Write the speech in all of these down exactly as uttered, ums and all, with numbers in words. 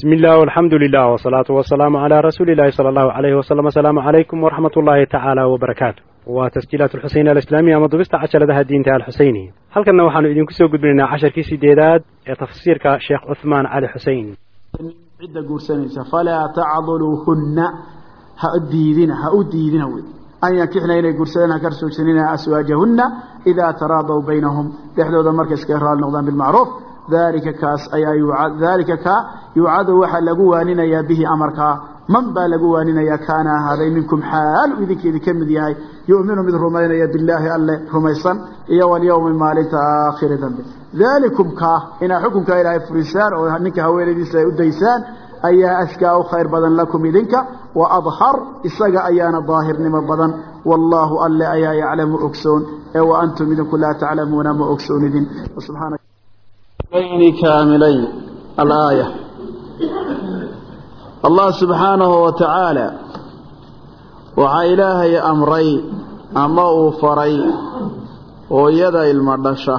بسم الله والحمد لله والصلاة والسلام على رسول الله صلى الله عليه وسلم. السلام عليكم ورحمة الله تعالى وبركاته. وتسجيلات الحسين الإسلامية مضبست عشر لها الدين تعالى الحسيني. هل كنا وحنا إذن كسو قد بنا عشر كيسي ديداد تفسير كشيخ عثمان علي حسين. عدة قرسانيسة فلا تعضلوهن هأديدين هأديدين أن يكحنا إلى قرسانها كرسو سنين أسواجهن إذا تراضوا بينهم تحدث مركز كهراء النظام بالمعروف ذلك كاس أي يعد ذلك كا يعد وحل لجواننا يا به أمرك من بالجواننا يا كان هذا منكم حال وذيك ذي كم ذي هاي يؤمن من رمينا يا بالله الله رميصا يا واليوم ما ليت آخر ذنب ذلكم كا إن حكم كا إلى فريسان أو هنك هويل دي سيديسان أي أسكاء خير بدن لكم إذنك وأظهر إسقى أيان الظاهر نم بدن والله ألا أيا يعلم أكسون وأنتم إذن لا تعلمون ما أكسون إذن وسبحانك بين كاملين الآية الله سبحانه وتعالى وعائلاه يا أمري أما أفري ويدا المردشة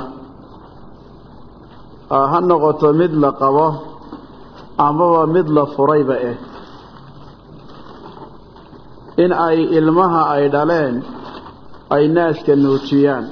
هنغط مثل قوة أما مثل فريبة إن أي إلمها أي دالين أي ناس كنوتيان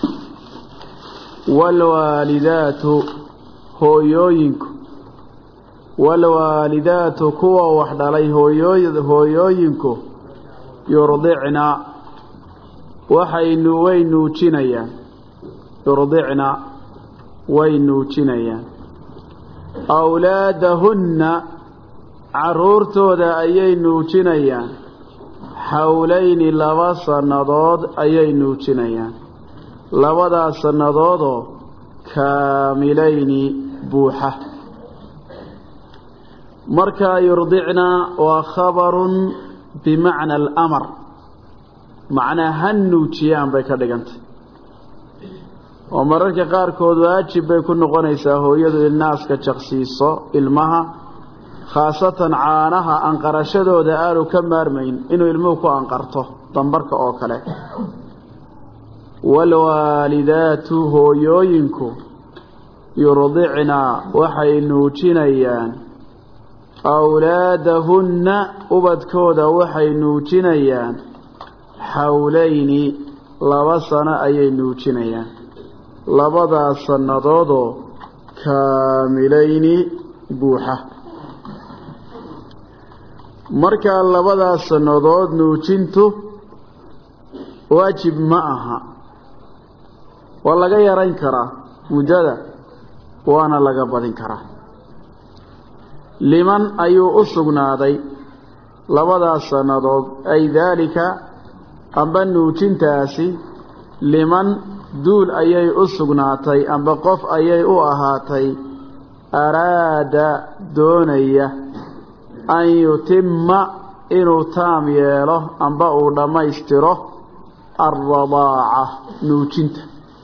والوالدات hooyooyinku walwaalidaatu kuwa wax dhalay hooyooyada hooyooyinku yurdicna waxaynu way nuujinayaan yurdicna way nuujinayaan awlaadahunna caruurtooda ayay nuujinayaan xawlayni laba sannadood ayay nuujinayaan labadaas sannadoodoo kaamilayni buuxa marka yurdicna waa khabarun bimacna al-amr macnaa hannuujiyaan bay ka dhigantay oo mararka qaarkood waajib bay ku noqonaysaa hooyadu in naaska jaqsiiso ilmaha khaasatan caanaha anqarashadooda aanu ka maarmayn inuu ilmuhu ku anqarto dambarka oo kale walwaalidaatu hooyooyinku yurdicna waxay nuujinayaan awlaadahunna ubadkooda waxay nuujinayaan xawlayni laba sano ayay nuujinayaan labadaas sannadoodoo kaamilayni buuxa markaa labadaas sannadood nuujintu waajib ma aha waa laga yarayn karaa muddada waana laga badin karaa liman ayuu u sugnaaday labadaas sannadood ay daalika amba nuujintaasi liman duul ayay u sugnaatay amba qof ayay u ahaatay araada doonaya an yutimma inuu taam yeelo amba uu dhammaystiro alradaaca nuujinta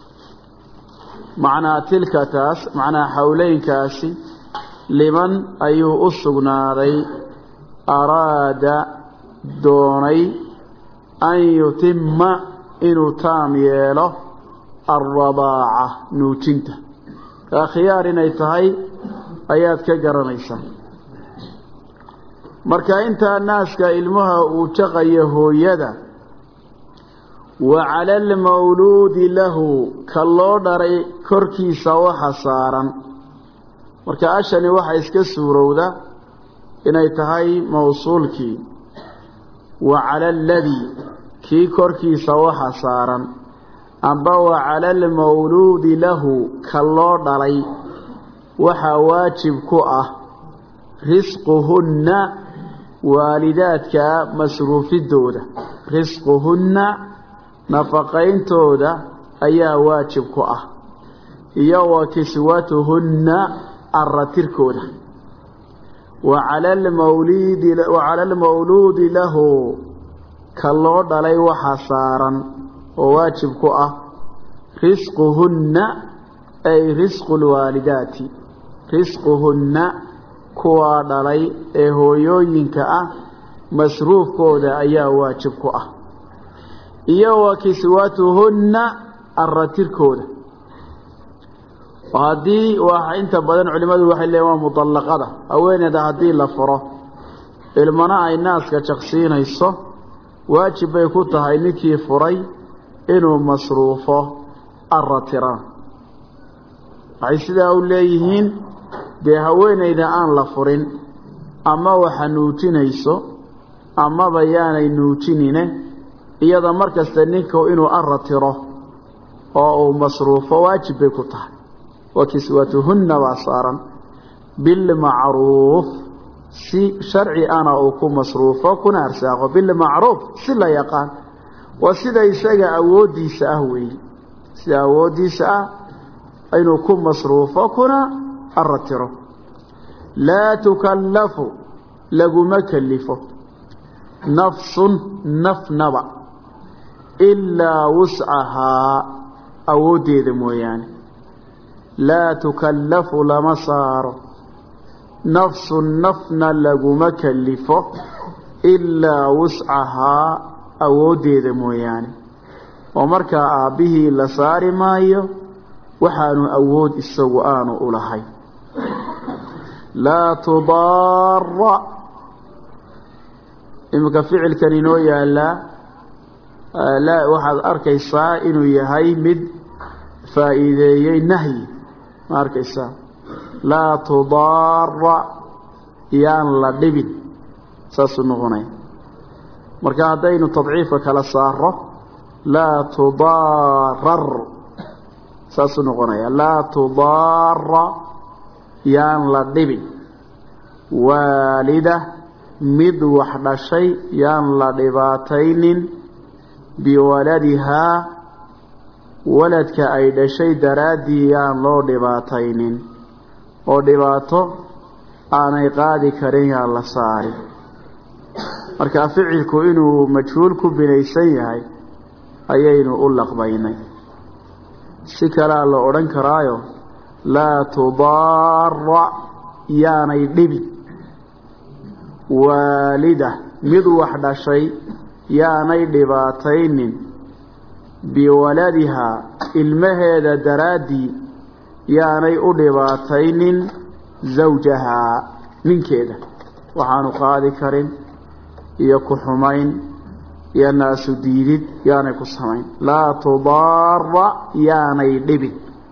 معنى تلك تاس معنى حولين كاسي لمن أيو أسقناري أراد دوني أن يتم إنو تاميله الرضاعة نوتنت خيار نيتهي آيات كجرانيسا مركا انت الناس كإلمها وتغيه يدا وعلى المولود له كالله داري كركي سوا حصارا marka ashani waxa iska suurowda inay tahay mawsuulki wa ala alladhi ki korkiisa waxa saaran amba wa ala almawlud lahu kallo dhalay waxa waajib ku ah risquhunna walidaadka masruufidooda risquhunna nafaqayntooda ayaa waajib ku ah iyo wa kiswatuhunna arratirkooda wa ala almawlid wa ala almawlud lahu kaloo dhalay waxa saaran oo waajib ku ah risquhunna ay risqul walidaati risquhunna kuwa dhalay ee hooyooyinka ah masruufkooda ayaa waajib ku ah iyo wa kiswatuhunna arratirkooda وهذه وحين بدن علماء waxay leeyahay mudallaqada haweeneyda hadii la furo ilmana ay naaska shaqsiinayso waajib bay ku tahay ninkii furay inuu masruufo arratira ay sida u leeyihiin de haweeneyda aan la furin ama waxa nuutinayso ama bayaanay nuutinine iyada markasta ninka inuu arratiro oo uu masruufo waajib bay ku tahay وكسوتهن وصارا بالمعروف سي شرعي أنا أكون مصروفة كنا أرساقه بالمعروف سلا يقان وسيدا يساق أودي سأهوي سيدا أودي سأه أين أكون مصروفة كنا أرتره لا تكلف لقو مكلفه نفس نفنبع إلا وسعها أودي ذموياني لا تكلف لمصار نفس نفنا لغو مكلفه إلا وسعها أودي ذموياني ومركا به لصار مايو وحانو أود السوآن أولهي لا تضار إمك فعل كنينويا لا لا واحد أركي صائن يهي مد فإذا نهي ماركيسا لا تضار يان لا دبن ساس نغني marka hadaynu tadciifa kala saaro la tudarrar saas noqonaya la tudarra yaan la dhibin waalida mid wax dhashay yaan la dhibaataynin biwaladiha waladka ay dhashay daraadii yaan loo dhibaataynin oo dhibaato aanay qaadi karin yaa la saari marka ficilku inuu majhuul ku binaysan yahay ayaynu u laqbaynay si kala la oran karaayo la tudarra yaanay dhibi waalida mid wax dhashay yaanay dhibaataynin biwaladiha ilmaheeda daraadii yaanay u dhibaataynin zawjaha ninkeeda waxaanu qaadi karin iyo ku xumayn iyo naasu diidid yaanay ku samayn laa tudarra yaanay dhibin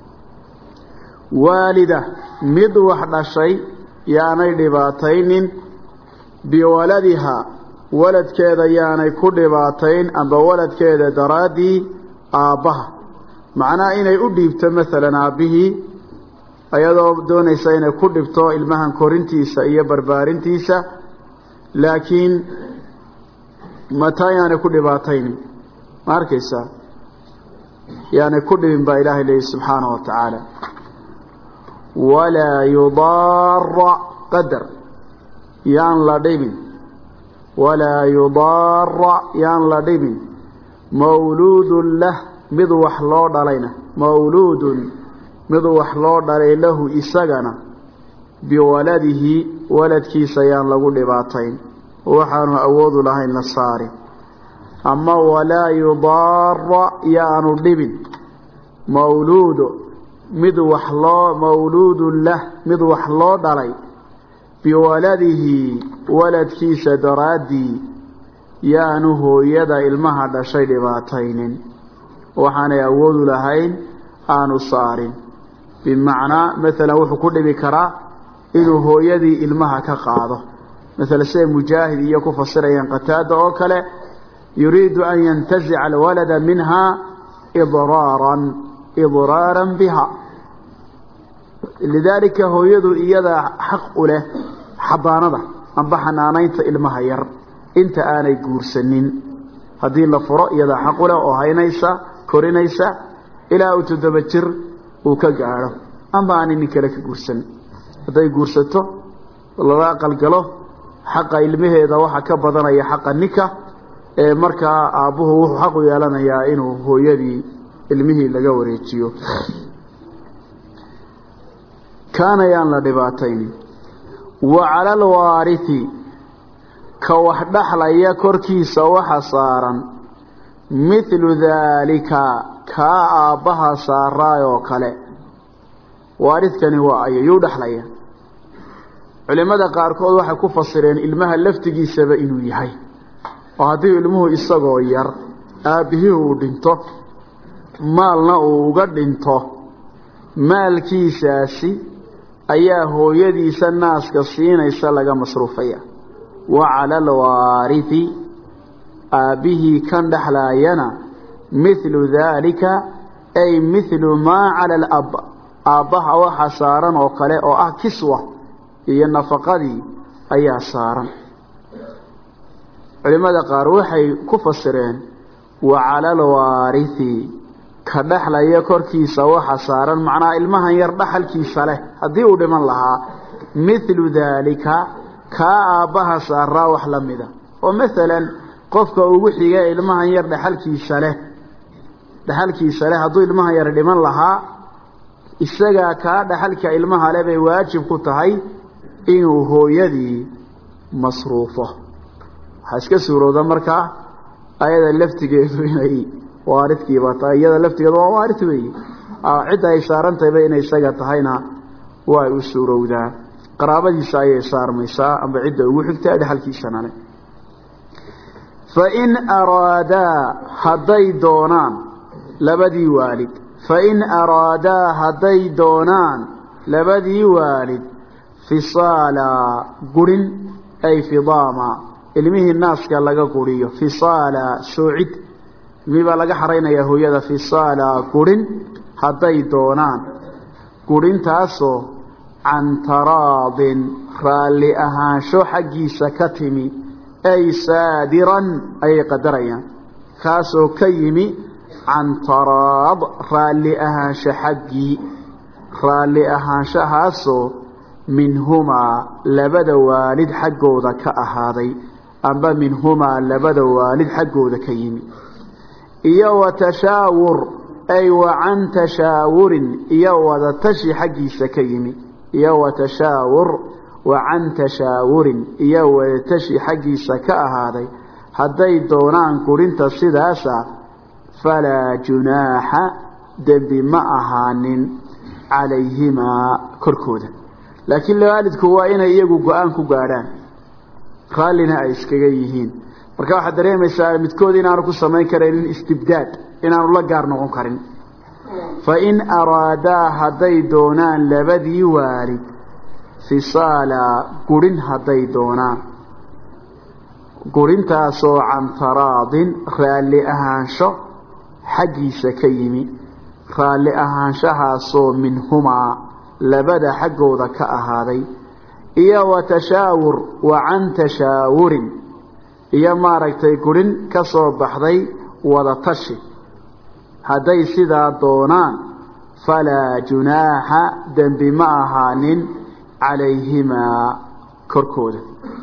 waalida mid wax dhashay yaanay dhibaataynin biwaladiha waladkeeda yaanay ku dhibaatayn amba waladkeeda daraadii aabbaha macnaa inay u dhiibto maalan aabbihii ayadoo doonaysa inay ku dhibto ilmahan korintiisa iyo barbaarintiisa laakiin mataa yaanay ku dhibaataynin ma arkaysaa yaanay ku dhibin baa ilaahay leeyahy subxaanahu wa tacaala walaa yudaara qadar yaan la dhibin walaa yudaara yaan la dhibin mawluudun lah mid wax loo dhalayna mawluudun mid wax loo dhalay lahu isagana biwaladihi waladkiisa yaan lagu dhibaatayn waxaanu awoodu lahayn la saari ama walaa yudaara yaanu dhibin mawluudu mid wax loo mawluudun lah mid wax loo dhalay biwaladihi waladkiisa daraadii yaanu hooyada ilmaha dhashay dhibaataynin waxaanay awoodu lahayn aanu saarin bimacnaa maalan wuxuu ku dhibi karaa inuu hooyadii ilmaha ka qaado مثل سي مجاهد يكو فسريا قتادة أو كلا يريد أن ينتزع الولد منها إضرارا إضرارا بها لذلك هو يدو إياذا حق له حضانة أنبحنا نينت المهير انت آني قورسنين هذه اللفراء إياذا حق له وهينيسا كورينيسا إلى أتدبتر وكقاره أما أني نكلك قورسن هذا قورسته والله أقل قاله حق ilmaheeda waxa ka badanaya xaq nika ee marka aabuhu wuxuu xaq u yeelanayaa inuu hooyadii ilmihii laga wareejiyo kana yaan la dhibaatayn wa ala alwarithi ka wax dhaxlaya korkiisa waxa saaran mithlu dhalika ka aabaha saaraayo kale waaridkani waa ayuu dhaxlaya culimada qaarkood waxay ku fasireen ilmaha laftigiisaba inuu yahay oo haddii ilmuhu isagoo yar aabihii uu dhinto maalna uu uga dhinto maalkiisaasi ayaa hooyadiisa naaska siinaysa laga masruufaya wa cala alwaarithi aabihii kan dhaxlaayana mithlu daalika ay mithlu maa cala alab aabbaha waxa saaran oo kale oo ah kiswa iyo nafaqadii ayaa saaran culimada qaar waxay ku fasireen wa cala alwaarithi ka dhaxlaya korkiisa waxa saaran macnaa ilmahan yar dhaxalkiisa leh haddii uu dhiman lahaa mithlu daalika kaa aabbaha saaraa wax la mida oo maalan qofka ugu xiga ilmahan yar dhaxalkiisa leh dhaxalkiisa leh hadduu ilmahan yar dhiman lahaa isagaa kaa dhaxalka ilmaha leh bay waajib ku tahay inuu hooyadii masruufo waxaa iska suurooda markaa ayada laftigeedu inay waaridkiiba tahay iyada laftigeedu waa waarid weeye cidda ay saarantayba inay isaga tahayna way u suurowdaa qaraabadiisa ayay saarmaysaa amba cidda ugu xigtaa dhaxalkiisana leh fain araadaa hadday doonaan labadii waalid fain araadaa hadday doonaan labadii waalid fisaala gurin ay fidaama ilmihii naaska laga guriyo fisaala soocid ilmihii baa laga xaraynayaa hooyada fisaala gurin hadday doonaan gurintaasoo can taraadin raalli ahaansho xaggiisa ka timi ay saadiran ayay qadarayaan kaasoo ka yimi can taraad raalli ahaansho xaggii raalli ahaanshahaasoo minhumaa labada waalid xaggooda ka ahaaday amba minhumaa labada waalid xaggooda ka yimi iyo wa tashaawur ay wa can tashaawurin iyo wadatashi xaggiisa ka yimi iyo wa tashaawur wa can tashaawurin iyo wadatashi xaggiisa ka ahaaday hadday doonaan gurinta sidaasa falaa junaaxa dembi ma ahaanin calayhimaa korkooda laakiin waalidku waa inay iyagu go-aan ku gaadhaan raallina ay iskaga yihiin marka waxaad dareemaysaa midkood inaanu ku samayn karaynin istibdaad inaanu la gaar noqon karin fain araadaa hadday doonaan labadii waalid fisaala gurin hadday doonaan gurintaasoo can taraadin raalli ahaansho xaggiisa ka yimi raalli ahaanshahaasoo minhumaa labada xaggooda ka ahaaday iyo wa tashaawur wa can tashaawurin iyo maaragtay gurin ka soo baxday wadatashi hadday sidaa doonaan falaa junaaxa dembi ma ahaanin calayhimaa korkooda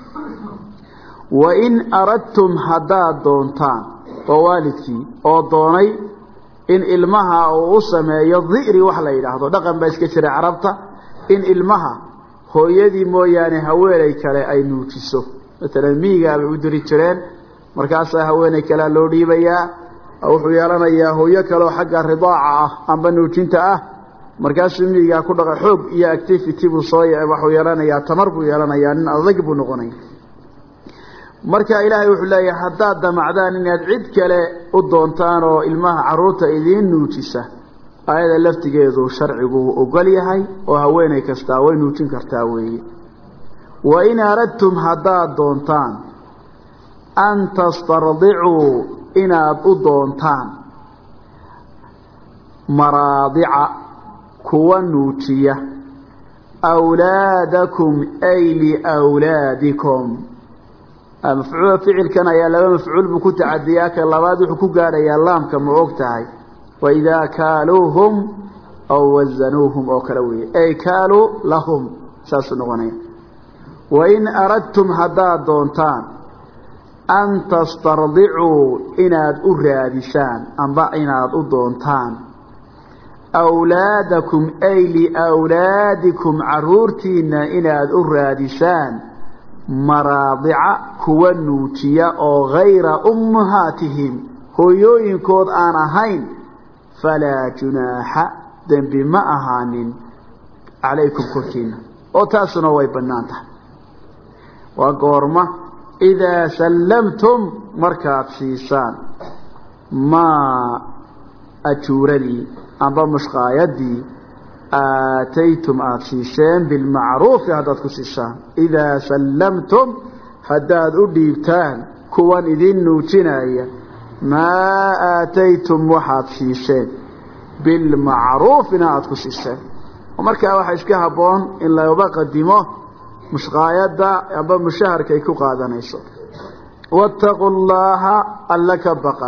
wain aradtum haddaad doontaan oo waalidkii oo doonay in ilmaha uu u sameeyo di'ri wax la yidhaahdo dhaqan baa iska jira carabta in ilmaha hooyadii mooyaane haweenay kale ay nuujiso maalan miyigaa bay u diri jireen markaasaa haweenay kalea loo dhiibayaa wuxuu yeelanayaa hooyo kaleoo xagga ridaaca ah amba nuujinta ah markaasuu miyigaa ku dhaqa xoog iyo activity buu soo waxuu yeelanayaa tamar buu yeelanayaa nin adag buu noqonaya marka ilaahay wuxuu leeyahay haddaad damacdaan inaad cid kale u doontaan oo ilmaha carruurta idiin nuujisa ayada laftigeedu sharcigu ogol yahay oo haweenay kastaa way nuujin kartaa weeye wain aradtum haddaad doontaan an tastardicuu inaad u doontaan maraadica kuwa nuujiya awlaadakum ay liwlaadikum mafcuul ficilkan ayaa laba mafcuul buu ku tacadiyaa ka labaad wuxuu ku gaadhayaa laamka ma og tahay waidaa kaaluuhum aw wazanuuhum oo kale weeye ay kaaluu lahum saasuu noqonaya wain aradtum haddaad doontaan an tastardicuu inaad u raadisaan amba inaad u doontaan awlaadakum ay liwlaadikum caruurtiina inaad u raadisaan maraadica kuwa nuujiya oo gayra ummahaatihim hooyooyinkood aan ahayn falaa junaaxa dembi ma ahaanin calaykum korkiina oo taasuna way bannaan tahay waa goorma idaa sallamtum markaad siisaan maa ajuuradii amba mushqaayadii aataytum aada siiseen bilmacruufi haddaad ku siisaan idaa sallamtum haddaad u dhiibtaan kuwan idin nuujinaya maa aataytum waxaad siiseen bilmacruufina aada ku siiseen markaa waxaa iska habboon in looba qadimo mushqaayadda amba mushaharka ay ku qaadanayso wattaquu llaha alla ka baqa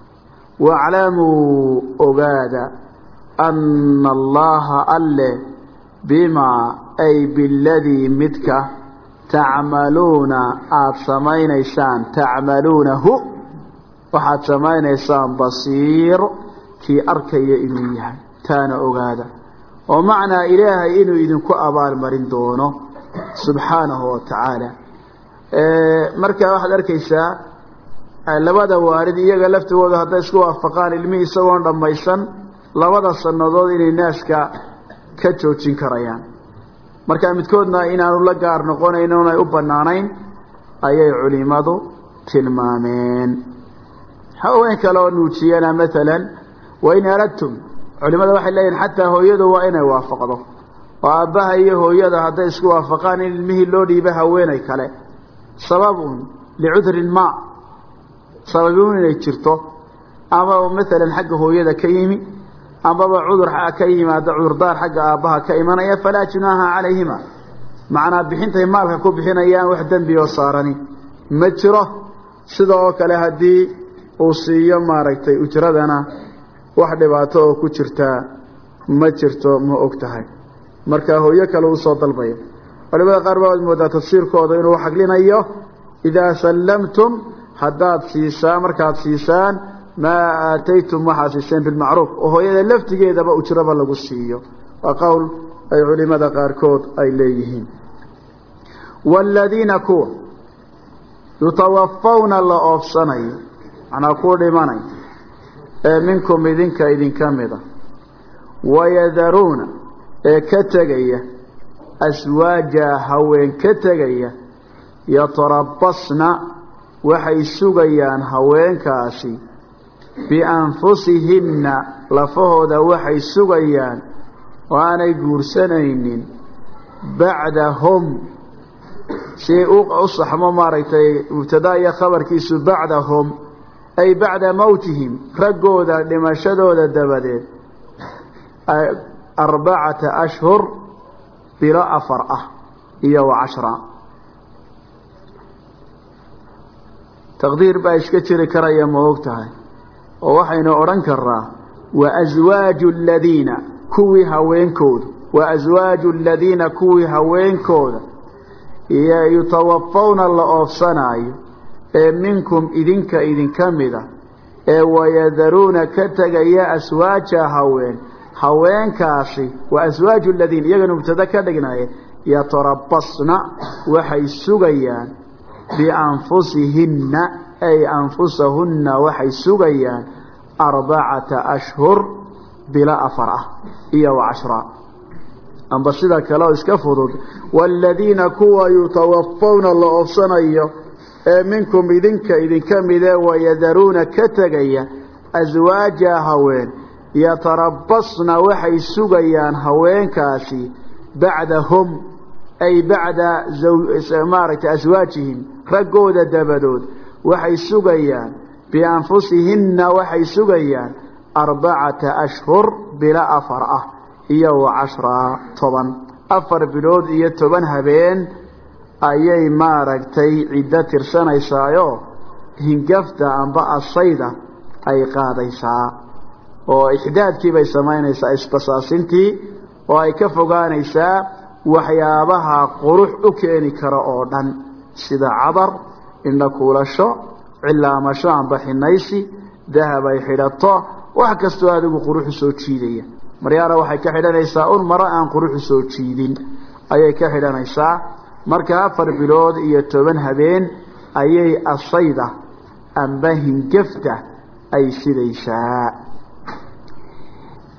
waaclamuu ogaada ana allaha alle bimaa ay biladii midka tacmaluuna aada samaynaysaan tacmaluunahu waxaad samaynaysaan basiir kii arkaya inuu yahay taana ogaada oo macnaa ilaahay inuu idinku abaalmarin doono subxaanahu wa tacaala markaa waxaad arkaysaa labada waalid iyaga laftigooda hadday isku waafaqaan ilmihii isagoon dhammaysan labada sannadood inay naaska ka joojin karayaan markaa midkoodna inaanu la gaar noqonayn oon ay u bannaanayn ayay culimadu tilmaameen haween kale oo nuujiyana maalan wain aradtum culimada waxay leeyihin xataa hooyadu waa inay waafaqdo oo aabbaha iyo hooyada hadday isku waafaqaan in ilmihii loo dhiibo haweenay kale sababun licudrin ma sababun inay jirto ama maalan xagga hooyada ka yimi amaba cudur ka yimaada cudurdaar xagga aabbaha ka imanaya falaa junaaha calayhima macnaa bixintay maalka ku bixinayaan wax dembi oo saarani ma jiro sida oo kale haddii uu siiyo maaragtay ujradana wax dhibaato oo ku jirtaa ma jirto ma og tahay marka hooyo kale uu soo dalbayo culimada qaar baa moodaa tafsiirkooda inuu xaglinayo idaa sallamtum haddaad siisaan markaad siisaan maa aataytum waxaad siiseen bilmacruuf oo hooyada laftigeedaba ujraba lagu siiyo waa qowl ay culimada qaarkood ay leeyihiin waaladiina kuwa yutawafawna la oofsanayo macnaa ku dhimanay ee minkum idinka idinka mida wayadaruuna ee ka tegaya aswaaja haween ka tegaya yatarabasna waxay sugayaan haweenkaasi bianfusihinna lafahooda waxay sugayaan oo aanay guursanaynin bacdahum si u saxmo maaragtay mubtadaa iyo khabarkiisu bacdahum ay bacda mawtihim raggooda dhimashadooda dabadeed arbacata ashhur bilo afar ah iyo wa cashra taqdiir baa iska jiri karaya ma og tahay oo waxaynu odhan karnaa wa aswaaju aladiina kuwii haweenkooda wa aswaaju aladiina kuwii haweenkooda iyo yutawafawna la oofsanaayo ee minkum idinka idinka mida ee wayadaruuna ka tegaya aswaaja haween haweenkaasi waa aswaaju aladiina iyagana mubtada ka dhignaye yatarabasna waxay sugayaan bianfusihinna ay anfusahunna waxay sugayaan arbacata ashhur bila afar ah iyo wa cashra amba sida kale oo iska fudud waaladiina kuwa yutawafawna la oofsanayo ee minkum idinka idinka midee wayadaruuna ka tegaya aswaaja haween yatarabasna waxay sugayaan haweenkaasi bacdahum ay bacda maaragtay aswaajihim raggooda dabadood waxay sugayaan bianfusihinna waxay sugayaan arbacata ashhur bila afar ah iyo wa cashra toban afar bilood iyo toban habeen ayay maaragtay ciddo tirsanaysaayoo hingafta amba asayda ay qaadaysaa oo ixdaadkii bay samaynaysaa isbasaasintii oo ay ka fogaanaysaa waxyaabaha qurux u keeni kara oo dhan sida cadar indha kuulasho cilaamasho amba xinaysi dahab ay xidhato wax kastoo adigu quruxu soo jiidaya maryaana waxay ka xidhanaysaa un maro aan quruxu soo jiidin ayay ka xidhanaysaa marka afar bilood iyo toban habeen ayay asayda amba hingafta ay sidaysaa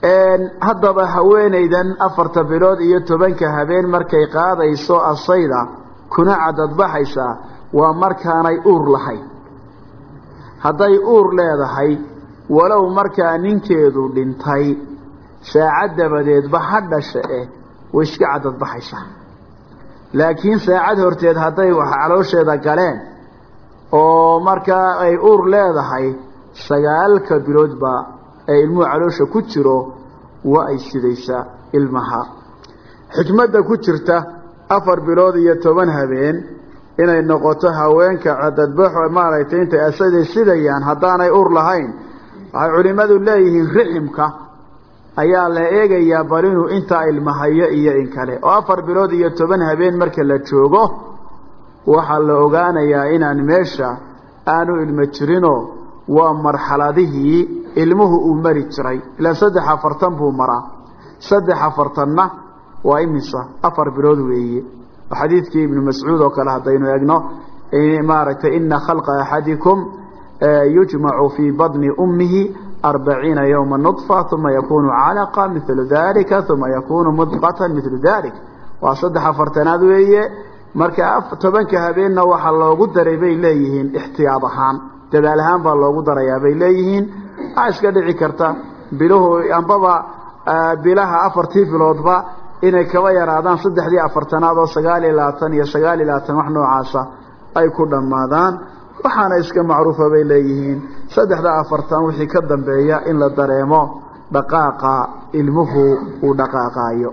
haddaba haweenaydan afarta bilood iyo tobanka habeen markay qaadayso asayda kuna cadadbaxaysaa waa markaanay uur lahayn. hadday uur leedahay walow markaa ninkeedu dhintay saacad dabadeedba ha dhasha eh way iska cadadbaxaysaa. laakiin saacad horteed hadday wax caloosheeda galeen oo markaa ay uur leedahay sagaalka biloodba ee ilmuhu caloosha ku jiro waa ay sidaysaa ilmaha. xikmadda ku jirta afar bilood iyo toban habeen inay noqoto haweenka cadadbaxo maaragtay intay asaday sidayaan haddaanay uur lahayn waxay culimmadu leeyihiin riximka ayaa la eegayaa bal inuu intaa ilmahayo iyo in kale oo afar bilood iyo toban habeen marka la joogo waxaa la ogaanayaa inaan meesha aanu ilmo jirinoo waa marxaladihii ilmuhu uu mari jiray. ilaa saddex afartan buu maraa. saddex afartanna waa imisa afar bilood weeye. xadiidkii ibnu mascuud oo kale haddaynu eegno maaragtay ina khalqa axadikum yujmacu fii badni ummihi arbaciina yowma nudfa uma yakunu calaqa milu dalika uma yakunu mudqatan milu dalik. waa saddex afartanaad weeye. marka tobanka habeenna waxaa loogu daray bay leeyihiin ixtiyaad ahaan, dadaal ahaan baa loogu darayaa bay leeyihiin. waxaa iska dhici karta biluhu ambaba bilaha afartii biloodba inay kaba yaraadaan saddexdii afartanaad oo sagaal iyo labaatan iyo sagaal iyo labaatan wax noocaasa ay ku dhammaadaan. waxaana iska macruufa bay leeyihiin saddexda afartan wixii ka dambeeya in la dareemo dhaqaaqa ilmuhu uu dhaqaaqaayo.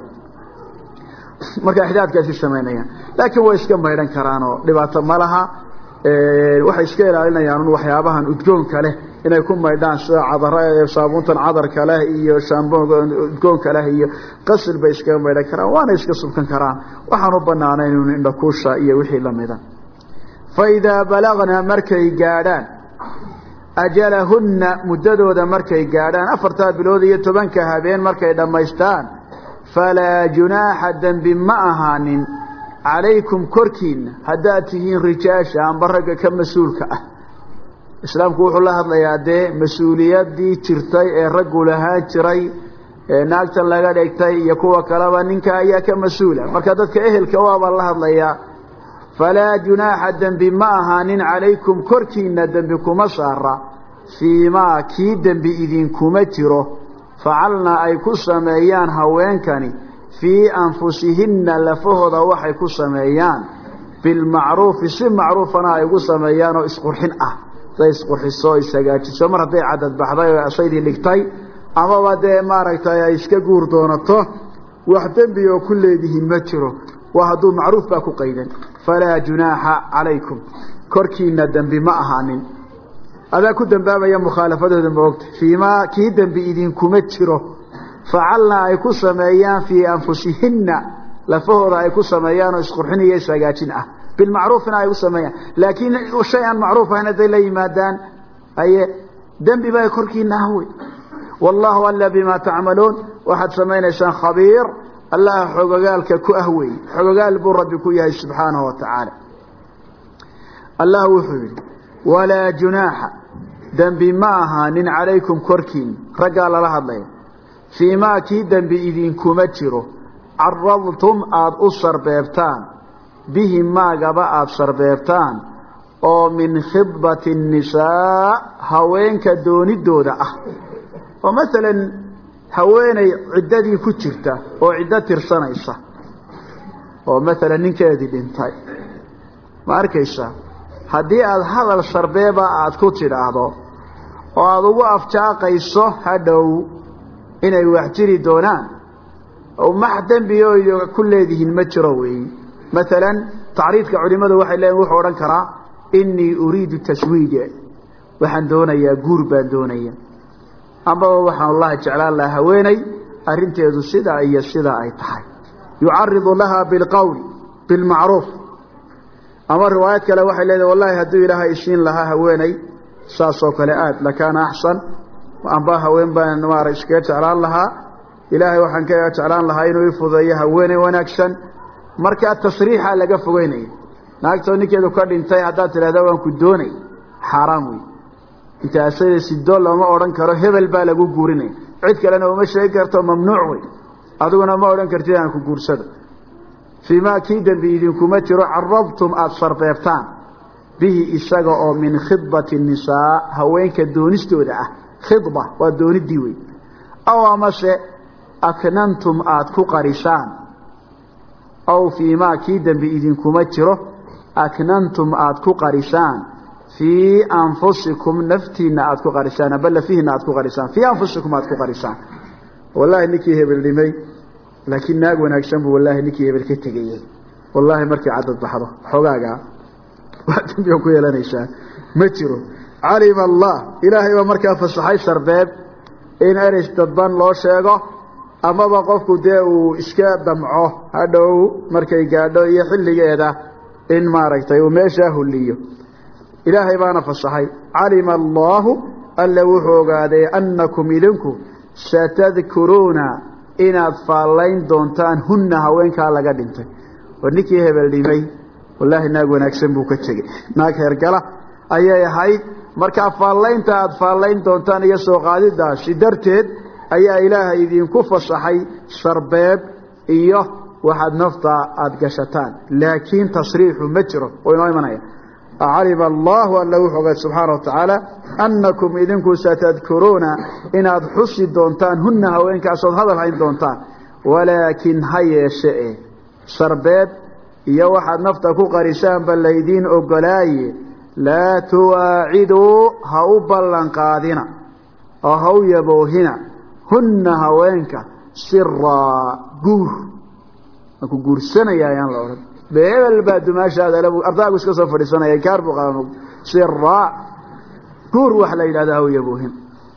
marka ixdaadkaasi samaynayaan laakiin way iska maydhan karaanoo dhibaato ma laha. waxay iska ilaalinayaan waxyaabahan udgoonka leh inay ku maydhaan sida cadara saabuuntan cadarka leh iyo shaamboonka udgoonka leh iyo qasil bay iska maydhan karaan waana iska subkan karaan. waxaan u banaanayn inuu indhakuusha iyo wixii la mida. fa idaa balagna markay gaadhaan ajalahunna muddadooda markay gaadhaan afartaa bilood iyo tobanka habeen markay dhammaystaan falaa junaaxa dembi ma ahaanin calaykum korkiinna haddaad tihiin rijaasha amba ragga ka mas-uulka ah. islaamku wuxuu la hadlayaa dee mas-uuliyadii jirtay ee raggu lahaan jiray ee naagtan laga dhigtay iyo kuwa kaleba ninka ayaa ka mas-uula. marka dadka ehelka waabaa la hadlayaa. falaa junaaxa dembi ma ahaanin calaykum korkiinna dembi kuma saara fiimaa kii dembi idinkuma jiro facalna ay ku sameeyaan haweenkani fii anfusihinna lafahooda waxay ku sameeyaan bilmacruufi si macruufana ay ugu sameeyaan oo isqurxin ah. haday isqurxiso o ishagaajiso mar hadday cadadbaxday oo asaydii dhigtay amaba dee maaragtay ay iska guur doonato wax dembi oo ku leedihiin ma jiro. waa hadduu macruuf baa ku qaydan. falaa junaaxa calaykum korkiina dembi ma ahaanin. adaa ku dambaabaya mukhaalafadooda ma ogta fiimaa kii dembi idinkuma jiro facalna ay ku sameeyaan fii anfusihinna lafahooda ay ku sameeyaan oo isqurxin iyo ishagaajin ah bilmacruufina ay u sameeyaan. laakiin shay aan macruuf ahayn hadday la yimaadaan aye dembi baa korkiina ah wey. wallahu alla bimaa tacmaluun waxaad samaynaysaan khabiir allaha xogogaalka ku ah wey. xogogaal buu rabbi ku yahay subxaanahu wa tacaala. allah wuxuu yidhi walaa junaaxa dembi ma ahaanin calaykum korkiin raggaa lala hadlaya fiimaa kii dembi idinkuma jiro caradtum aada u sarbeebtaan bihi maagaba aada sarbeebtaan oo min khidbati الnisaa haweenka doonidooda ah. oo maalan haweeney ciddadii ku jirta oo ciddo tirsanaysa oo maalan ninkeedii dhintay ma arkaysa haddii aada hadal sarbeeba aada ku tidhaahdo oo aada ugu afjaaqayso hadhow inay wax jiri doonaan oo max dembi oo ku leedihiin ma jiro weeye. maalan tacriifka culimadu waxay leeyihin wuxuu odhan karaa inii uriidu taswiija waxaan doonayaa guur baan doonaya ambaba waxaan allaha jeclaan lahaa haweeney arrinteedu sidaa iyo sidaa ay tahay yucaridu lahaa bilqowli bilmacruuf. ama riwaayad kale waxay leedahay wallahi hadduu ilaahay isiin lahaa haweeney saasoo kale aad lakaana axsan amba haween baan maara iskaga jeclaan lahaa ilaahay waxaan kaga jeclaan lahaa inuu ifudeeyo haweeney wanaagsan. marka tasriixa laga fogeynaya naagtoo ninkeedu ka dhintay haddaad tidhahda waan ku doonay xaaraam wey. inta asada sidoo lama odhan karo hebel baa lagu guurinaya cid kalena uma sheegi karto mamnuuc wey adiguna ma odhan kartid aan ku guursado fiimaa kii dembi idinkuma jiro carabtum aada sarbeebtaan bihi isaga oo min khidbati nisaa haweenka doonistooda ah khidba waa doonidii wey aw amase aknantum aada ku qarisaan aw fiimaa kii dembi idinkuma jiro aknantum aada ku qarisaan fii anfusikum naftiina aada ku qarisaan aba lafihiina aada ku qarisaan fii anfusikum aada ku qarisaan wallaahi ninkii hebel dhimay laakiin naag wanaagsan buu wallaahi ninkii hebel ka tegayay wallaahi markii cadad baxdo xoogaagaa waa dambiga ku yeelanaysaa ma jiro calima allah ilaahay baa markaa fasaxay sarbeeb in ereys dadban loo sheego amaba qofku dee uu iska damco hadhow markay gaadho iyo xilligeeda in maaragtay uu meeshaa huliyo ilaahay baana fasaxay calima allaahu alla wuxuu ogaaday annakum idinku satadkuruuna inaad faallayn doontaan hunna haweenkaa laga dhintay oo ninkii hebel dhimay wallaahi naag wanaagsan buu ka tegey naag heergala ayay ahayd markaa faallaynta aada faallayn doontaan iyo soo qaadidaasi darteed ayaa ilaahay idinku fasaxay sarbeeb iyo waxaad nafta aada gashataan laakiin tasriixu ma jiro oo inoo imanaya calima allahu alla wuxuu ogaad subxaana wa tacaala annakum idinku satadkuruuna inaad xusi doontaan hunna haweenkaasood hadal hayn doontaan walaakin ha yeeshe e sarbeeb iyo waxaad nafta ku qarisaanba laydiin ogolaaye laa tuwaaciduu ha u ballanqaadina oo ha u yaboohina hunna haweenka siraa guur waan ku guursanaya ayaan la odhan beebel baa dumaashaada ardaagu iska soo fadhiisanaya kaar buu qaban siraa guur wax la yidhahdo ha u yaboohin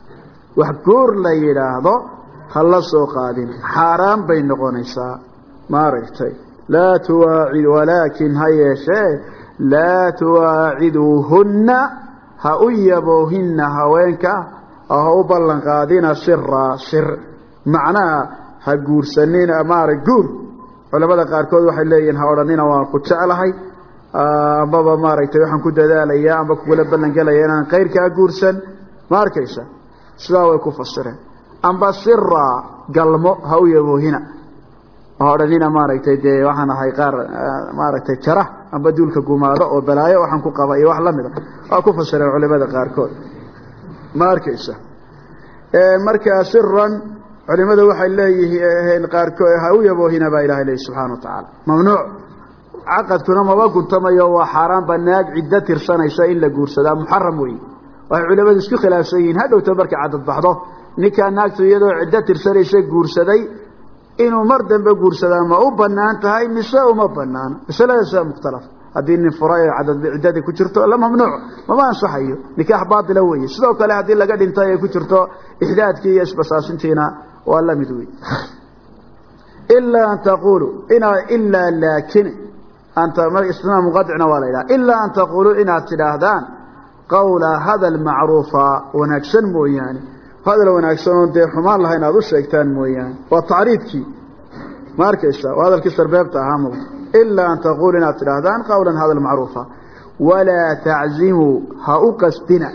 wax guur la yidhaahdo ha la soo qaadin xaaraan bay noqonaysaa maaragtay laa tuwaacid walaakin ha yeeshee laa tuwaaciduuhunna ha u yaboohinna haweenka oo ha u ballanqaadina siraa sir macnaha ha guursanina maara guur culamada qaarkood waxay leeyihiin ha odhanina waan ku jeclahay ambaba maaragtay waxaan ku dadaalaya amba kugula ballangelaya inaan kayrkaa guursan ma arkaysa sidaa way ku fasireen amba siraa galmo ha u yaboohina ha odhanina maaragtay dee waxaan ahay qaar maaragtay jara amba duulka gumaado oo balaayo waxaan ku qaba iyo wax la mida waa ku fasireen culimada qaarkood ma arkaysa markaa siran culimadu waxay leeyihiin qaarkood ha u yaboohina baa ilahay leeyahy subxana wa tacaala mamnuuc caqadkuna maba guntamayo waa xaaraan ba naag ciddo tirsanaysa in la guursadaa muxaram weeye waxay culimadu isku khilaafsan yihiin hadhowta markay cadad baxdo ninkaa naagtu iyadoo ciddo tirsanaysa guursaday inuu mar dambe guursadaa ma u banaan tahay mise uma banaano masaladaasa mukhtalaf haddii nin fura ee ciddadii ku jirto la mamnuuc mama ansaxayo nikaax baatila weeye sidoo kale haddii laga dhintay ay ku jirto ixdaadkii iyo isbasaasintiina waa la mid wey ilaa an taquluu ilaa laakin istinaa muqadicna waa la yidhaha ilaa an taquluu inaad tidhaahdaan qawla hadal macruufa wanaagsan mooyaane hadal wanaagsan oon dee xumaan lahayn aada u sheegtaan mooyaane waa tacriidkii ma arkaysa waa hadalkii sarbeebta ahaa mu ilaa an taqulu inaad tidhaahdaan qawlan hadal macruufa walaa taczimuu ha u qasdina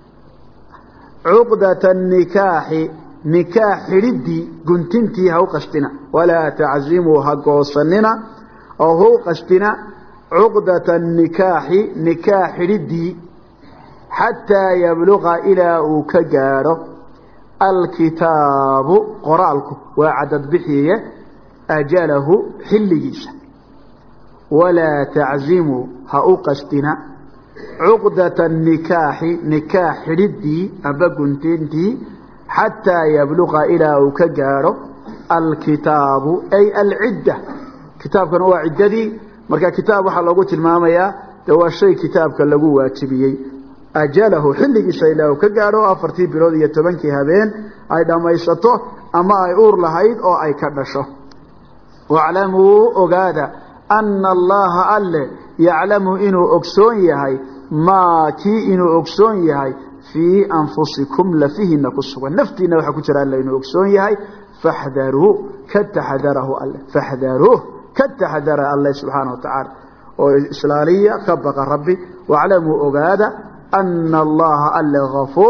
cuqdata nikaaxi nikaax xidhiddii guntintii ha u qasdina walaa taczimuu ha goosanina oo ha u qasdina cuqdata nikaaxi nikaax xidhiddii xataa yabluqa ilaa uu ka gaadho alkitaabu qoraalku waa cadad bixiye ajalahu xilligiisa walaa taczimuu ha u qasdina cuqdata nikaaxi nikaax xidhiddii amba guntintii xataa yabluqa ilaa uu ka gaadho alkitaabu ay alcidda kitaabkana waa ciddadii marka kitaab waxaa loogu tilmaamayaa de waa shay kitaabka lagu waajibiyey ajalahu xilligiisa ilaa uu ka gaadho afartii bilood iyo tobankii habeen ay dhammaysato ama ay uur lahayd oo ay ka dhasho waclamuu ogaada ana allaha alle yaclamu inuu ogsoon yahay maa kii inuu ogsoon yahay fii anfusikum lafihiina ku sugan naftiina waxaa ku jira alle inuu ogsoon yahay faxdaruu ka taxadarahu alle faxdaruuh ka taxadara alle subxaana wa tacaala oo islaaliya ka baqa rabbi waclamuu ogaada ana allaha alle gafuur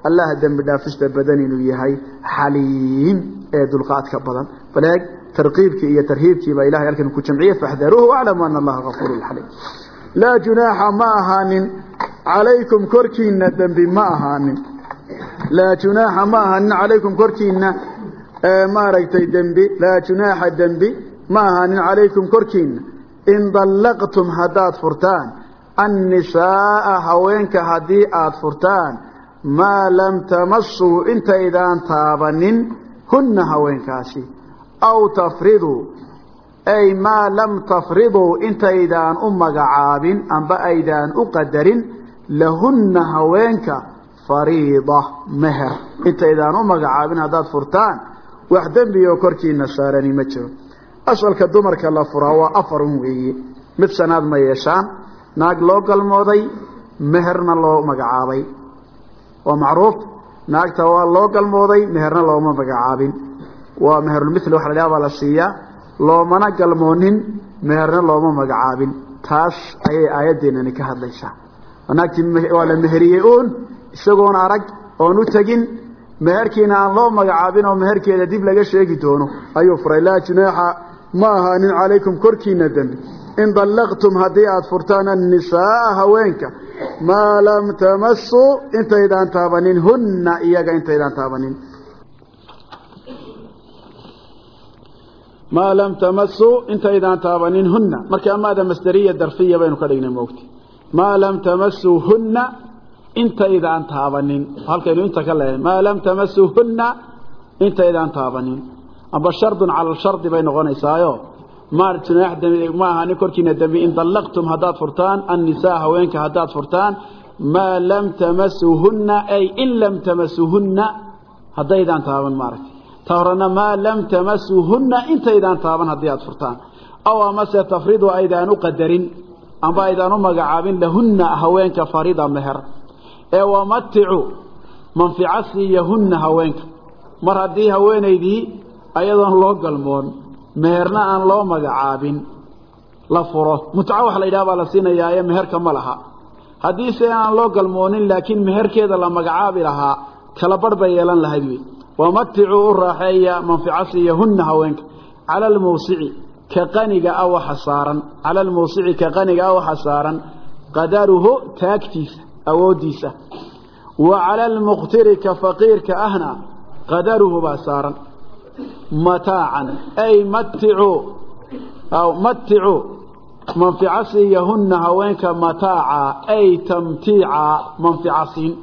الله دم بدافست بدني نويهاي حليم دلقات كبدن فلاك ترقيبك هي ترهيبك با إلهي لكن كجمعية فاحذروه واعلموا أن الله غفور حليم لا جناح ما أهان عليكم كركين الذنب ما أهان لا جناح ما أهان عليكم كركين ما رأيتي ذنبي لا جناح الذنب ما أهان عليكم كركين إن ضلقتم هدات فرتان النساء هوينك هديئات فرتان ما لم تمسوا انت إذا تابنين هن هوينكاسي أو تفرضوا أي ما لم تفرضوا انت إذا أمك عابين أم بأيذا أقدر لهن هوينك فريضة مهر انت إذا أمك عابين هدات فرتان وحدن بيوكركي النساراني مجر أسألك الدمرك الله فرهوا أفرهم ويه متسناد ما يشان ناق لوغ الموضي مهرنا لو مقعابي ومعروف ناق توا لوغ الموضي مهرنا لو مقعابين ومهر المثل وحر اليابا للسياء لو مناق المونين مهرنا لو مقعابين تاس أي آيات دينا نكهد ليسا وناك ولا مهريئون isagoo arag oo nu tagin meherkiina aan loo magacaabin oo meherkeeda dib laga sheegi doono ayuu furay la junaaha ma ahanin calaykum korkiina dambi in dallaqtum hadii aad furtaan an-nisaa haweenka ma lam tamassu intaydan taabanin hunna iyaga intaydan taabanin ma lam tamassu intaydan taabanin hunna marka amaada masdariya darfiya baynu ka dhignay moogti ma lam tamassu hunna inta idaan taabanin halkaynu inta ka leeyahay ma lam tamassuhunna inta idaan taabanin aba shardun ala shardi bay noqonaysaayo maartina ma ahani korkiina dambi in dallaqtum hadat furtaan an-nisaa haweenka hadat furtaan ma lam tamassuhunna ay in lam tamassuhunna hadaydan taaban maarti tawrana ma lam tamassuhunna inta idaan taaban hadiyad furtaan aw ama se tafridu aydan qadarin amba aydan magacaabin lahunna haweenka farida meher ee wamaticu manfi'asiyahunna haweenka mar hadii haweenaydii ayadoon loo galmoon meherna aan loo magacaabin la furo mutca wax la yiraahdo la siinayaa meherka ma laha hadii se aan loo galmoonin laakiin meherkeeda la magacaabi lahaa kala barba yeelan lahayd wamaticu raaxiya manfi'asiyahunna haweenka ala al-muusi'i ka qaniga aw xasaaran ala al-muusi'i ka qaniga aw xasaaran qadaruhu taaktiisa أوديسة وعلى المقتر كفقير كأهنا قدره بأسارا متاعا أي متعوا أو متعوا من في عصيهن هوينك متاعا أي تمتيعا من في عصين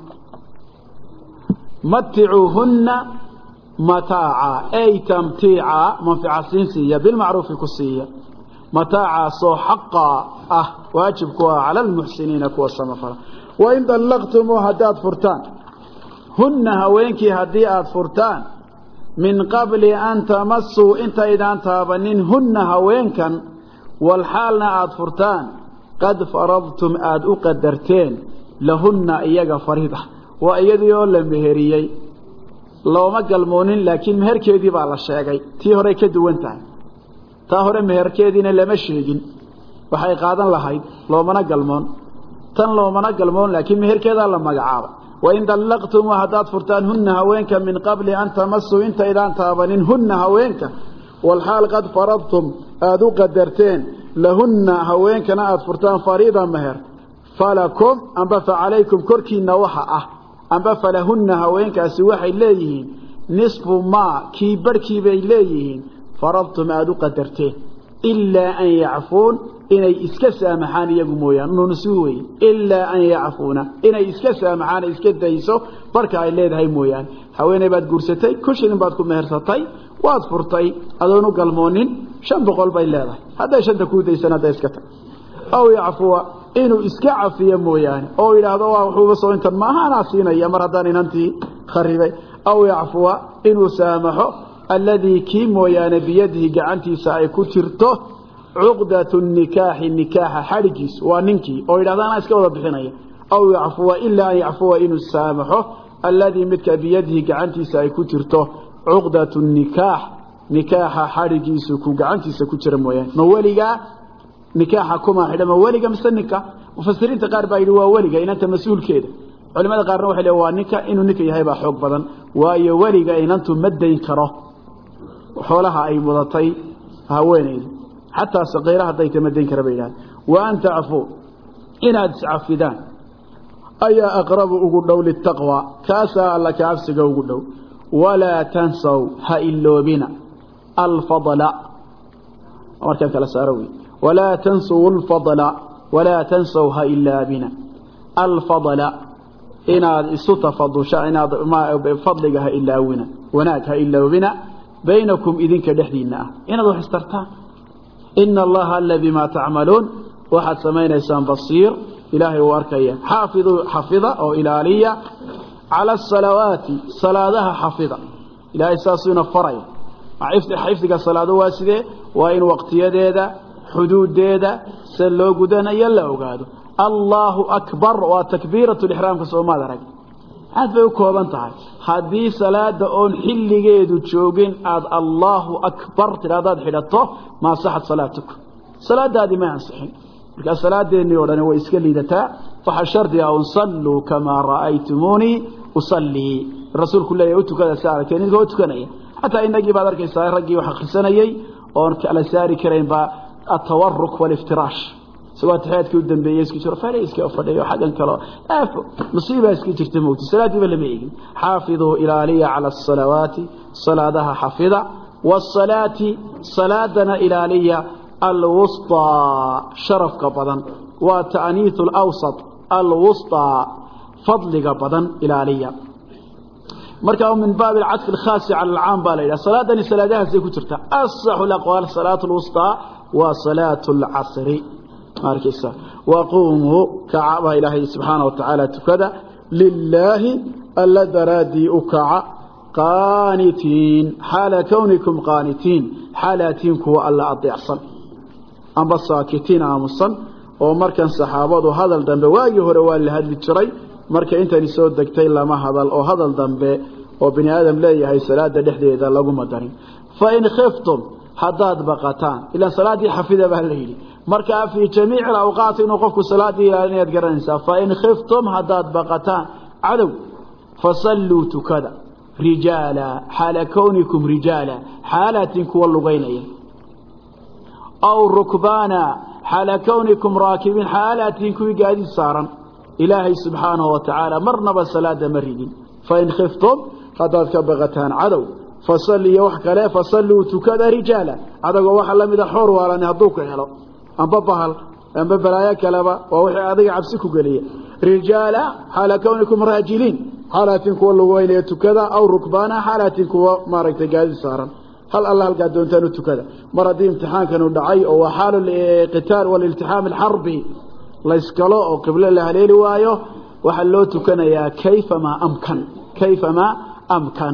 متعوهن متاعا أي تمتيعا من في عصين سية بالمعروف كسية متاعا صو حقا أه واجبكوا على المحسنين كوا السمفرة وإن طلقتم هدات فرتان هن هوينك هديات فرتان من قبل أن تمسوا انت إذا تابنين هن هوينكا والحالنا آد فرتان قد فرضتم آد أقدرتين لهن إياغا فريضة وإيادي يقول المهريي لو ما قلمونين لكن مهر كيدي بعلا الشيء تيهوري كدوانتان تاهوري مهر كيدين لما الشيقين وحي قادن لهاي لو ما قلمون tan loo mana galmoon laakiin meherkeeda la magacaabo wa in dallaqtum hadat furtaan hunna haweenka min qabli an tamassu inta idaan taabanin hunna haweenka wal hal qad faradtum adu qadarteen lahunna haweenkana aad furtaan fariida meher falakum amba fa alaykum korkiina waxa ah amba falahunna haweenkaasi waxay leeyihiin nisfu ma ki barkii bay leeyihiin faradtum adu qadarteen illa an ya'fun inay iska saamaxaan iyagu mooyaan nunusuway illa an ya'funa inay iska saamaxaan iska dayso barka ay leedahay mooyaan haweeney baad guursatay kushin baad ku mehersatay waad furtay adoon u galmoonin shan boqol bay leedahay haday shanta ku daysanada iska tag aw ya'fuwa inuu iska cafiyo mooyaan oo yiraahdo waa wuxuu soo inta ma aha siinaya mar hadaan inantii kharibay aw ya'fuwa inuu saamaxo alladhi ki mooyaan biyadihi gacantiisa ay ku jirto عقدة النكاح النكاح حرجيس وننكي أو إذا أنا أسكوا بحناية أو يعفو إلا أن يعفو إن السامحه الذي متك بيده قعنتي سيكترته عقدة النكاح نكاح حرجيس كقعنتي سيكتر مويا موليجا نكاح كما حدا موليجا مستنكا وفسرين تقارب إلى موليجا إن أنت مسؤول كده culimada qaarna waxay leeyihiin waa ninka inuu ninka yahay baa xoog badan waayo waliga inantu madayn karo xoolaha ay mudatay haweeneydu hatta saqiira haday tamadayn kara bayaan wa anta afu inaad safidaan aya aqrabu ugu dhow litaqwa kaasa alla ka afsiga ugu dhow wala tansaw ha illobina الفضل markan kala saarawi wala tansaw الفضل ولا تنسوها إلا بنا الفضل إناد استفضل إناد ما بفضلها إلا ونا وناكها إلا بنا بينكم إذن كدحدينا إناد حسترتان إن الله الذي ما تعملون واحد سمين إنسان بصير إلهي واركيا حافظ حفظة أو إلالية على الصلوات صلاتها حفظة إلهي ساسونا فرعي حفظك الصلاة واسده وإن وقت يديده حدود ديده سلو قدنا يلا وقادو الله أكبر وتكبيرة الإحرام كسوما درك هذا يكون تعال هذه صلاة أون حل جيد تشوجين عاد الله أكبر ترادات حلته ما صحت صلاتك صلاة هذه ما ينصحين الصلاة دي نيورنا وإسكالي دتا فحشرت أو صلوا كما رأيتموني أصلي الرسول كله يؤتوا كذا ساعة كان يقول كناية حتى إن نجيب هذا الكيسان رجي وحق سنيي أو على ساري كريم با التورك والافتراش سواء تحياتك قدام بيسك شر فريسك أو فريق حاجة كلا أفو مصيبة اسكي ترتموت الصلاة ولا ميجي حافظوا إلى علي على الصلوات صلاتها حافظة والصلاة صلاتنا إلى علي الوسطى شرف قبضا وتأنيث الأوسط الوسطى فضل قبضا إلى علي مركب من باب العطف الخاص على العام بالله صلاتني صلاتها زي كترتها أصح الأقوال صلاة الوسطى وصلاة العصر ماركسا وقوموا كعبة إلهي سبحانه وتعالى تكذا لله الذي رادي أكع قانتين حال كونكم قانتين حالاتين كوا الله أضيع صن أما الساكتين أمصن ومركن صحابة هذا الدنب واجه روال لهذا الشري مركن أنت نسود دكتين لما هذا أو هذا الدنب وبني آدم لا يهي صلاة دحدي إذا لقوا مدرين فإن خفتم حداد بقتان إلى صلاة حفظة بالليل مركا في جميع الأوقات نقفك صلاة إلى يتقرنسا فإن خفتم حداد بقتان عدو فصلوا تكذا رجالا حال كونكم رجالا حالاتكم واللغينية أو ركبانا حال كونكم راكبين حالاتكم قاعدين صارا إلهي سبحانه وتعالى مرنا بالصلاة مريدين فإن خفتم حداد بقتان عدو فصلي وحك لا فصلوا تكذا رجالا هذا هو واحد لم يدحور ولا نهضوك يلو أم ببهل أم ببلايا كلبا ووحي هذا عبسكو قليا رجالا حال كونكم راجلين حالاتكم والله وين تكذا أو ركبانا حالاتكم ما رأيت جاز صارا هل الله القادون تانو تكذا مرة امتحان كانوا دعي أو حال القتال والالتحام الحربي لا يسكلوا أو قبل الله ليل وايو وحلو تكنا يا كيفما أمكن كيفما أمكن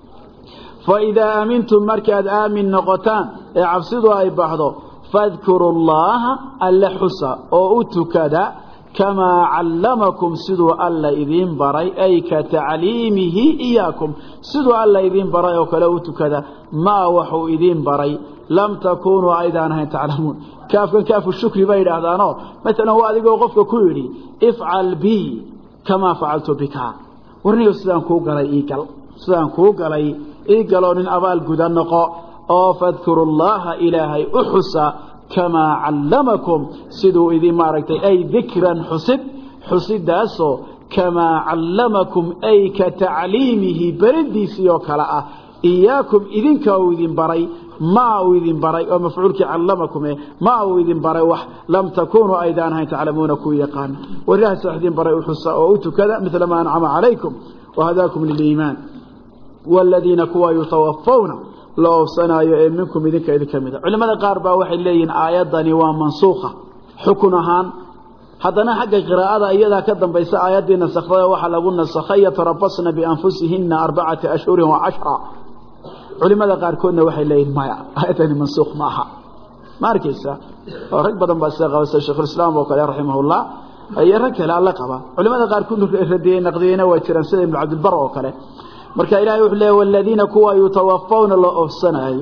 فإذا أمنتم مركز آمن نقطان عبصدوا أي بحضوا فاذكروا الله اللحسا أو أتكدا كما علمكم سدوا ألا إذين بري أي كتعليمه إياكم سدوا ألا إذين بري وكلو أتكدا ما وحوا إذين بري لم تكونوا أيضا هين تعلمون كاف كاف الشكر بين هذا مثلا هو أذيك وقفك كوري افعل بي كما فعلت بك ورني السلام كوك علي إيكال السلام كوك علي إيقالوا من أبال قدنقا أو فاذكروا الله إلهي أحسا كما علمكم سدوا إذي ماركتي أي ذكرا حسب حسد داسو كما علمكم أي كتعليمه بردي سيوكلاء إياكم إذن كاو إذن بري ما أو إذن بري ومفعولك علمكم ما أو إذن بري وح لم تكونوا أيضا هين تعلمون كو يقان وراه سأحدين بري أحسا أوتوا كذا مثل ما أنعم عليكم وهداكم للإيمان والذين كوا يتوفون لو صنايا منكم إذنك إذن كمدا علماء قاربا وحي ليين آياتني ومنسوخة حكنهان حدنا حق قراءة أيضا كدن بيس آيات دي نسخة وحلقون نسخية تربصن بأنفسهن أربعة أشهر وعشرة علماء قاركونا وحي ليين مايا آياتني منسوخ معها ماركيسا ورقبا بساقة وسيشيخ الإسلام وقال رحمه الله أي ركلا لقبا علماء قاركونا رديين نقضيين ويتران سيد بن عبد البر وقال marka ilaahay wuxuu leeyahay walladina kuwa yutawaffawna la ofsanayo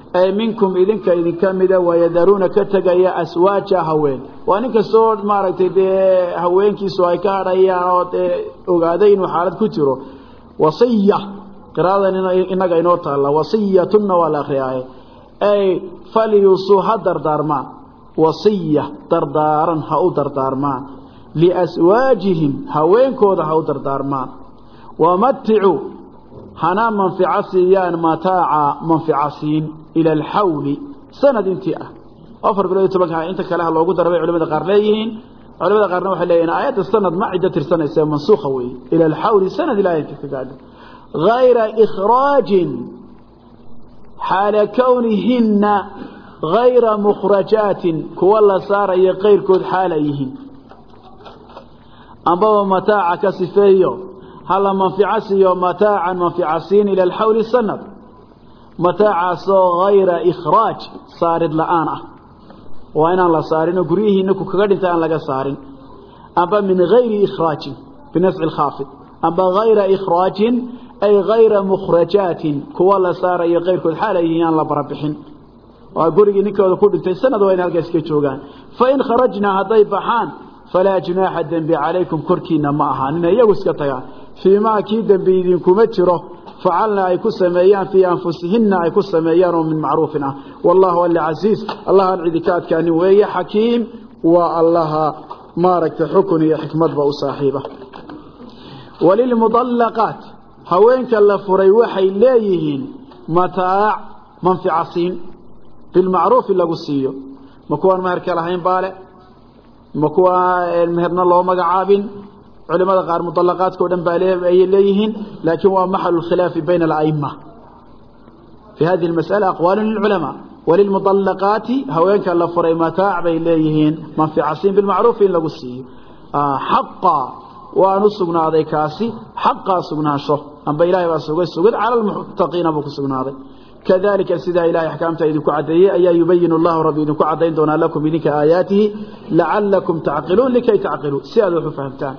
ay minkum idinka idinka mida wayadaruuna ka tagaya aswaaja haween waa ninka soo maaragtay de haweenkiisu ay ka hadhayaan oo ogaaday inuu xaalad ku jiro wasiya qiraadan inaga inoo taala wasiyatuna wala akhriyaay ay falyusu hadar darma wasiya dardaaran ha u dardaarma liaswaajihim haweenkooda ha u dardaarma wamatti'u hana manfi'asiyaan mataa'a manfi'asiin ila alhawl sanad inti'a afar bilood tobanka inta kale ha loogu darbay culimada qaar leeyihiin culimada qaarna waxay leeyihiin aayada sanad ma cidda tirsanaysa mansuukha way ila alhawl sanad ila ayta kaga غير إخراج حال كونهن غير مخرجات كولا صار يغير كود حاليهن أما متاع كسفيو هلا منفعسيو متاعا منفعسين إلى الحول السنة متاع صو غير إخراج صارد لآنه وإن الله صارين وقريه إنكو كغير أن لغا صارين أما من غير إخراج بنسع الخافض أما غير إخراج أي غير مخرجات كوالا صار يغير كل حالة يان لبربحين وأقول إنك وذكور انت السنة وين هلقى سكيتشوغان فإن خرجنا هذي بحان فلا جناح الدنبي عليكم كركينا معها إنه يوسكتها فيما أكيد بيدينكم اتره فعلنا أيكو سميان في أنفسهن أيكو سميان من معروفنا والله اللي عزيز الله العذكات كان وهي حكيم والله مارك حكم حكمت بأو صاحبه وللمضلقات هوينك اللي فري وحي ليهين متاع منفعسين بالمعروف اللي قصيه مكوان مهرك لهين بالي مكوان المهرنا الله مقعابين علماء غير مطلقات كودن بالي أي ليهين لكن هو محل الخلاف بين الأئمة في هذه المسألة أقوال للعلماء وللمطلقات هوينك اللي فري متاع بين ليهين منفعسين بالمعروف اللي قصيه آه حقا وأن سجنا هذا كاسي حقا سجنا شو أم بإلهي وسجد سجد على المتقين أبوك سجنا هذا كذلك السيدة إلهي حكامته إذن كعديه أي يبين الله ربي إذن كعدين دون لكم بذلك آياته لعلكم تعقلون لكي تعقلوا سيادوا فهمتان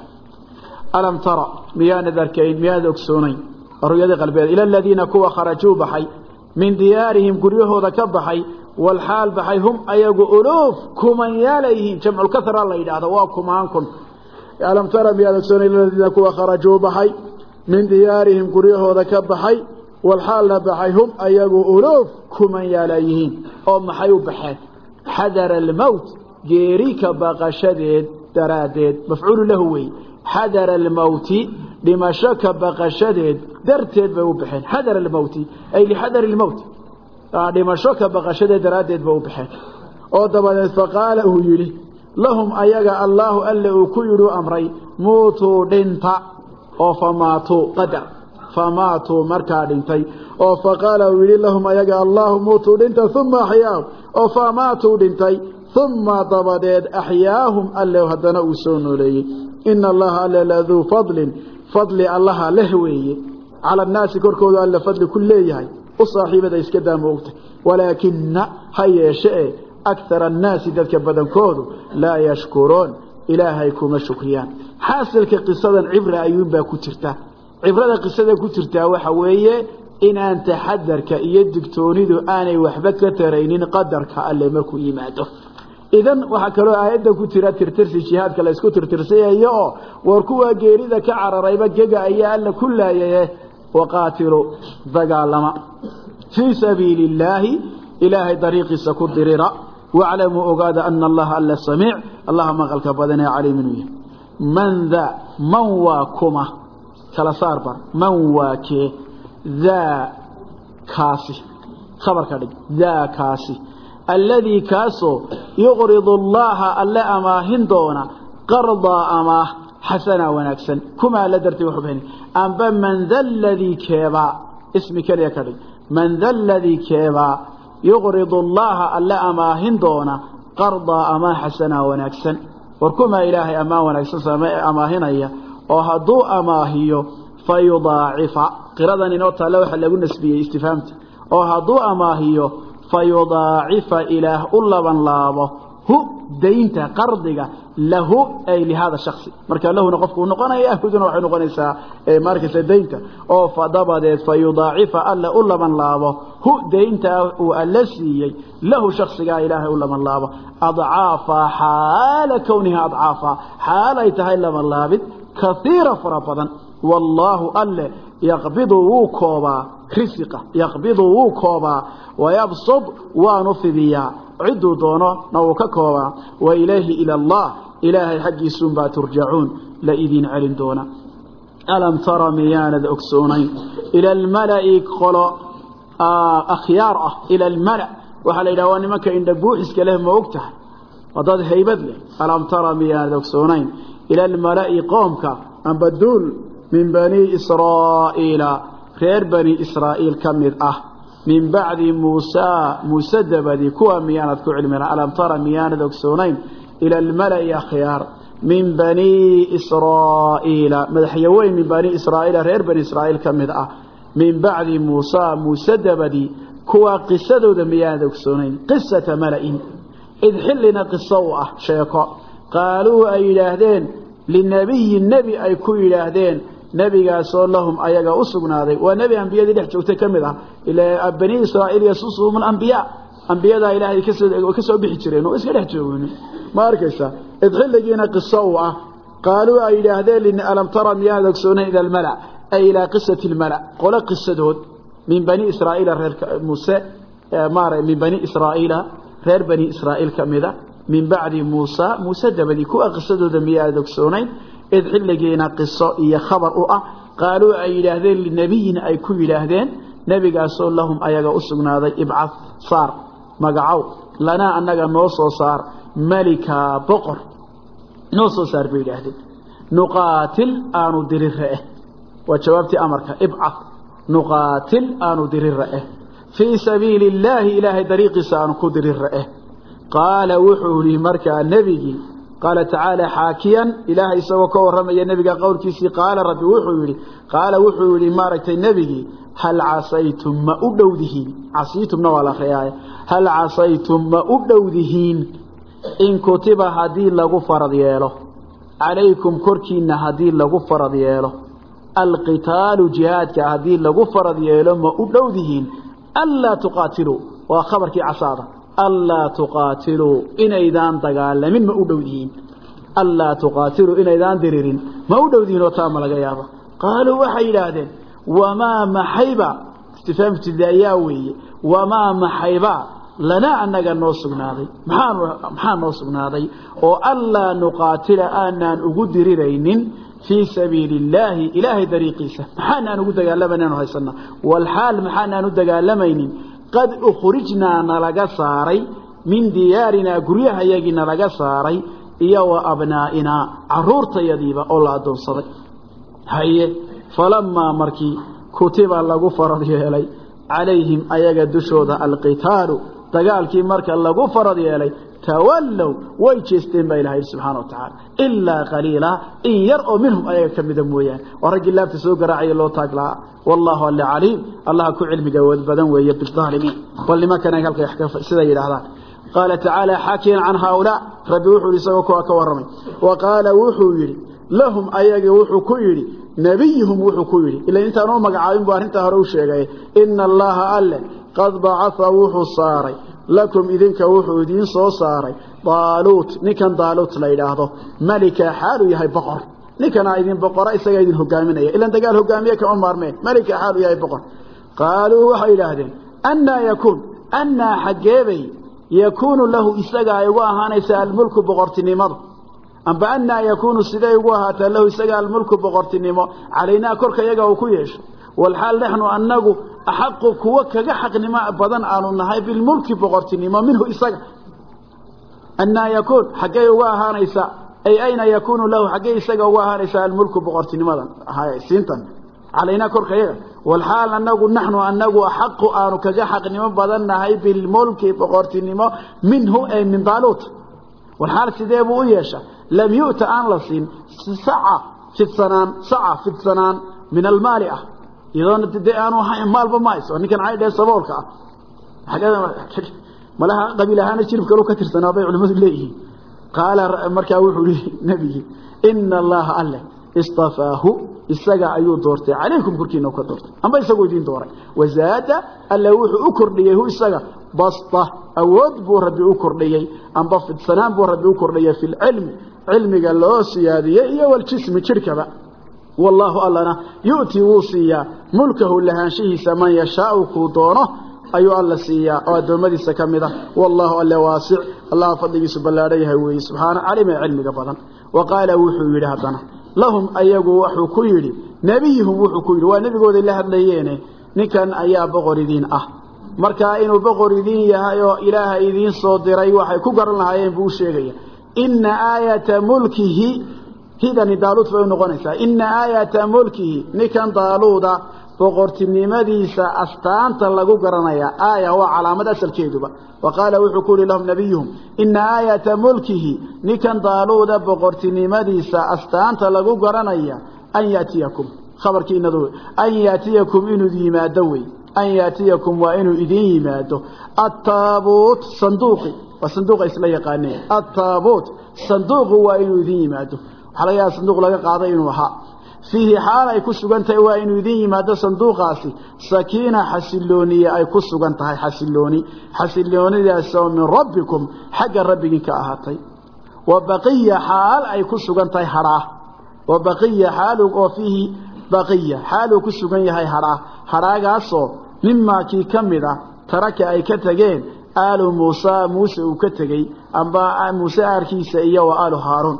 ألم ترى ميان ذركين ميان أكسونين الرؤية قلبين إلى الذين كوا خرجوا بحي من ديارهم قريوه ذكبحي والحال بحي هم أيقوا ألوف كمن ياليهم جمع الكثر الله إذا هذا واكم عنكم ألم ترى ميان أكسونين إلى الذين كوا خرجوا بحي من ديارهم قريوه ذكبحي والحال بحي هم أيقوا ألوف كمن ياليهم أم حيو بحي حذر الموت جيريك بقشدد درادد مفعول له حذر الموت لما شك بقشدد درتد بوبحين حذر الموت أي لحذر الموت لما شك بقشدد درادد بوبحين أو دبنا فقاله يلي لهم أيقى الله ألا كيروا أمري موتوا دنتا أو فماتوا قدر فماتوا مركا دنتي أو فقاله يلي لهم أيقى الله موتوا دنتا ثم أحياهم أو فماتوا دنتي ثم ضبدت أحياهم ألا هدنا أسونوا لي إن الله ألا لذو فضل فضل الله لهوي على الناس كركوذ ألا فضل كليه وصاحبة ذا يسكدها موته ولكن هيا شيء أكثر الناس ذلك بدنكوذ لا يشكرون إلهيكم الشكريان حاصل كقصة عبرة أيوم با كترتا عبرة قصة كترتا وحوية إن أنت حذرك يدك تريد آني وحبك ترينين قدرك ألا ملكو إيماته إذن وحكروا آيادا كتيرات ترترسي جهاد كلا يسكو ترترسي أيها واركوا جيريدا كعر ريبا جيجا أيها ألا كل أيها وقاتلوا ذقا لما في سبيل الله إلهي طريقي سكور دريرا واعلموا أقاد أن الله ألا السميع اللهم أغلق بدنا علي منوية من ذا من واكما كلا صاربا من واكي ذا كاسي خبر كذلك ذا كاسي الذي كاسو يغرض الله ألا أماهن دونا قرضا أماه حسنا ونكسا كما لدرتي وحبهني أنبا من ذا الذي كيبا اسمي كريا كري من ذا الذي كيبا يغرض الله ألا أماهن دونا قرضا أماه حسنا ونكسا وكما إلهي أماه ونكسا أماهن أيه وهدو أماهيو فيضاعف قرضا نوتا لوحا لقول نسبية استفهمت وهدو أماهيو فيضاعف إله أولا بن لابه هو دينتا قرضك له أي لهذا الشخص مركا له نقفك ونقنا يأخذون وحي نقنيسا ماركة دينتا أو فضبدت فيضاعف ألا أولا من لابه هو دينتا وألسي له شخص قال إله أولا من لابه أضعافا حال كونها أضعافا حال يتهيلا من لابد كثيرا فرابضا والله ألا يقبض وكوبا رزقه يقبض وكوبا ويبصد ونفذيا عدوا دونه نوككوبا وإليه إلى الله إلهي حق سنبا ترجعون لإذين علم دونا ألم ترى ميانا أكسونين إلى الملأ قلوا أخياره إلى الملأ وحال إلى واني مكا إن دبوحس كلهم وقتها وضاد هيبت له ألم ترى ميانا أكسونين إلى الملأ قومك أن بدول من بني إسرائيل غير بني إسرائيل كمد أه من بعد موسى مسدب ذي كوا ميانة كعلمنا ألم ترى ميانة أكسونين إلى الملأ أخيار من بني إسرائيل مدحيوين من بني إسرائيل غير بني إسرائيل كمد أه من بعد موسى مسدب ذي كوا قصة ذي ميانة أكسونين قصة ملأ إذ حلنا قصة شيقا قالوا أي إلهدين للنبي النبي أي كو إلهدين نبي صلى لهم أيها أصبنا هذا ونبي أنبياء ذي لحجة وتكملها إلى بني إسرائيل يسوسهم الأنبياء أنبياء ذا إلهي كسوا بحجرين وإسكال يحجرون ما أركيسا ادخل لجينا قصة قالوا أي إلهدين لأن ألم ترى مياه ذكسونا إلى الملأ أي إلى قصة الملأ قول قصة دود من بني إسرائيل غير موسى مار من بني إسرائيل غير بني إسرائيل كمذا من بعد موسى موسى دبدي كوا قصة دود مياه ذكسونين إذ حلقينا قصة إيا خبر أؤه قالوا أي إلهدين للنبيين أي كو إلهدين نبي قاسوا لهم أيها أسقنا ذي إبعث صار مقعو لنا أنك نوصو صار ملكا بقر نوصو صار بإلهدين نقاتل آنو دير الرئه وجوابتي أمرك إبعث نقاتل آنو دير الرئه في سبيل الله إله طريق سانو كدير الرئه قال وحولي مركا النبي قال تعالى حاكيا إلهي سوى ورمي النبي قول كيسي قال ربي وحولي قال وحولي ماركت النبي هل عصيتم ما أبدودهين عصيتم نوالا خيايا هل عصيتم ما أبدودهين إن كتب هدين لغو فرض ياله عليكم كركين هدين لغو فرض ياله القتال جهاد كهدين لغو فرض ياله ما أبدودهين ألا تقاتلوا وخبرك عصاده ألا تقاتلوا إن إذان تقال من ما أدودين ألا تقاتلوا إن إذان دريرين ما أدودين وطام لغيابا قالوا وحي لادين وما محيبا استفهام ابتدائياوي وما محيبا لنا أنك نوصقنا ذي محان نوصقنا ذي وألا نقاتل أننا أقدرين في سبيل الله إله دريقيسة محان أن أقدر لمن هيسنا والحال محان أن أقدر لمن قد أخرجنا نلقى ساري من ديارنا قريها يجي نلقى ساري إيا وأبنائنا عرورة يديبا أولا دون صدق هيا فلما مركي كتب الله فرض يلي عليهم أيجا دشوذ القتال تقال كي مركا الله فرض يلي تولوا ويجستين بإلهي سبحانه وتعالى إلا قليلا إن يرأوا منهم أيها كمدا مويا ورجل الله تسوق رعي الله تاقلا والله اللي عليم الله كو علم جواد بدن ويب الظالمين واللي ما كان يلقى يحكي سيدي هذا قال تعالى حاكيا عن هؤلاء ربي وحو لسوكوا كورمي وقال وحو يري لهم أيها وحو كيري نبيهم وحو كيري إلا انت نو مقعاين بارنت هروشي إن الله ألا قد بعث وحو صاري لكم إذنك وحو دين صو صاري طالوت نكن طالوت لا يلاهضه ملك حاله يهي بقر نكن إذن بقر إساق إذن هقامين إلا أنت قال هقامية كمان مارمين ملك حاله يهي بقر قالوا وحي لهذين أنا يكون أنا حقيبي يكون له إساق أيواها نيسا الملك بقرتني مر أم بأننا يكون السيدة يقوها له إساق الملك بقرتني مر علينا كرك يقعوا كويش والحال نحن أنه أحق كوك حق نماء بدن آنو النهاية بالملك بغرتني ما منه إساق أن يكون حقا يواها نيساء أي أين يكون له حقا إساق يواها نيساء الملك بغرتني ماذا هاي سينتن علينا كرك يقع والحال أنه نحن أنه أحق آنو كجحق نماء بدن النهاية بالملك بغرتني ما منه أي من طالوت والحال سيديبه إيشا لم يؤت آن لصين سعة في السنان سعة في السنان من المالئة يدون تدعانو مال بمايس واني كان عايد يصبولك حاجه ما لها قبيله هانا جيرب كلو كترسنا باي علماء ليه qaala markaa wuxuu yidhi nebigii ina allaha alle istafaahu isaga ayuu doortay calaykum korkiina u ka doortay amba isagoo idiin dooray wazaada alle wuxuu u kordhiyey hu isaga basta awood buu rabbi u kordhiyey amba fidsanaan buu rabbi u kordhiyey fi lcilmi cilmiga loo siyaadiyey iyo waljismi jirhkaba wallaahu allana yu'tii wuu siiyaa mulkahu lahaanshihiisa man yashaau kuu doono ayuu alla siiyaa oo addoommadiisa ka mid ah wallaahu alle waasic allaha fadligiisu ballaadhan yahay weeye subxaana calima cilmiga badan wa qaala wuxuu yidhi haddana lahum ayagu wuxuu ku yidhi nebiyuhum wuxuu ku yidhi waa nebigooday la hadlayeene ninkan ayaa boqor idiin ah markaa inuu boqor idiin yahay oo ilaaha idiin soo diray waxay ku garan lahaayeen buu u sheegaya inna aayata mulkihi hidani daaluud bay u noqonaysaa inna aayata mulkihi ninkan daaluuda boqortinimadiisa astaanta lagu garanaya aaya waa calaamad asalkeeduba wa qaala wuxuu ku yidhi lahum nebiyuhum inna aayata mulkihi ninkan daaluuda boqortinimadiisa astaanta lagu garanaya an yaatiyakum khabarkiinadu an yaatiyakum inuu yimaado wey an yaatiyakum waa inuu idin yimaado attaabuut sanduuqi waa sanduuqa isla yaqaaneen attaabuut sanduuqu waa inuu idin yimaado waxaa laga yaaba sanduuq laga qaaday inuu ahaa fiihi xaal ay ku sugan tahay waa inuu idin yimaado sanduuqaasi sakiina xasilooniye ay ku sugan tahay xasilooni xasiloonidaasoo min rabbikum xagga rabbigin ka ahaatay wa baqiya xaal ay ku sugan tahay hadhaah wa baqiya xaalu oo fiihi baqiya xaaluu ku sugan yahay hadhaah hadhaagaasoo mimaa kii ka mid ah taraka ay ka tegeen aalu muusa muuse uu ka tegey amba muuse aarkiisa iyo wa aalu haaruun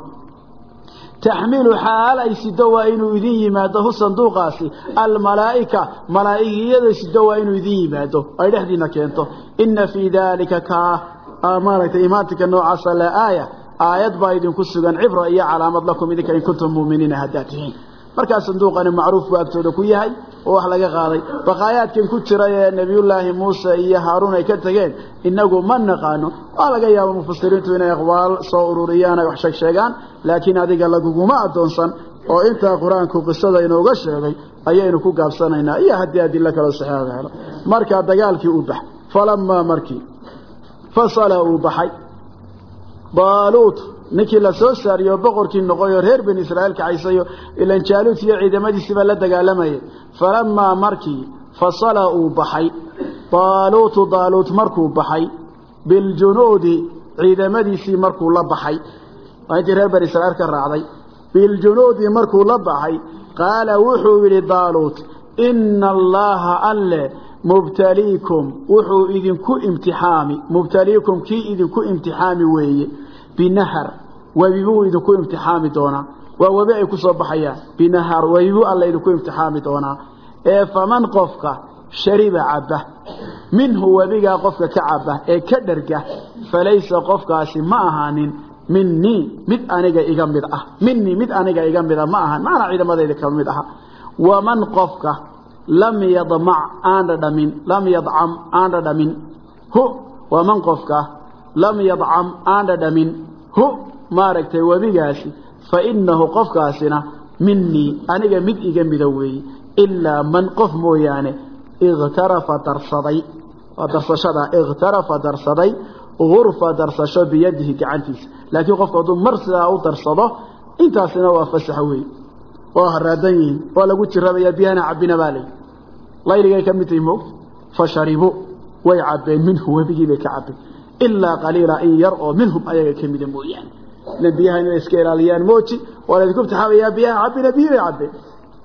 taxmilu xaal ay sido waa inuu idin yimaado hu sanduuqaasi almalaa'ika malaa'igiyada sido waa inuu idin yimaado ay dhexdiina keento inna fii daalika kaa maaragtay imaantika noocaasa la aaya aayad baa idinku sugan cibra iyo calaamad lakum idinka in kuntum muuminiina haddaad tihiin markaa sanduuqani macruuf buu agtooda ku yahay oo wax laga qaaday baqaayaadkan ku jira ee nebiyullaahi muuse iyo haaruun ay ka tageen inagu ma naqaano waa laga yaabo mufasiriintu inay aqwaal soo ururiyaan ay wax sheeg sheegaan laakiin adiga laguguma addoonsan oo intaa qur-aanku qisada inooga sheegay ayaynu ku gaabsanaynaa iyo haddii adilo kaloo saxiixa helo markaa dagaalkii uu baxay falamaa markii fasala uu baxay daaluut ninkii la soo saariyo boqorkii noqoyo reer bani israa'iil kacaysayo ilan jaaluut iyo ciidamadiisiiba la dagaalamayay falamaa markii fasala uu baxay daaluutu daaluut markuu baxay biljunuudi ciidamadiisii markuu la baxay waa intii reer bani israa'iil ka raacday biljunuudi markuu la baxay qaala wuxuu yidhi daaluut ina allaha alle mubtaliikum wuxuu idinku imtixaami mubtaliikum kii idinku imtixaami weeye binahar webi buu idinku imtixaami doonaa waa webi ay ku soo baxayaan binahar webi buu alla idinku imtixaami doonaa ee faman qofka shariba cabba minhu webigaa qofka ka cabba ee ka dherga falaysa qofkaasi ma ahaanin minii mid aniga iga mid ah minii mid aniga iga mid ah ma ahan macnaa ciidamadayda ka mid aha waman qofka lam yadmac aan dhadhamin lam yadcam aan dhadhamin hu waman qofka lam yadcam aan dhadhamin hu maaragtay webigaasi fa innahu qofkaasina minii aniga mid iga mida weeye ilaa man qof mooyaane ikhtarafa darsaday waa darsashada ikhtarafa darsaday gurfa darsasho biyadihi gacantiisa laakiin qofka hadduu mar sidaa u darsado intaasina waa fasaxa weeye waa haraadan yihiin waa lagu jirabayaa biyahana cabbina baa lay layligay ka mid tahay moogta fa sharibu way cabbeen minhu webigii bay ka cabbeen ilaa qaliila in yar oo minhum ayaga ka mida mooyaane ilan biyaha inay iska ilaaliyaan mooji waa laydinku imtixaamayaa biyaha cabbina biyi bay cabbeen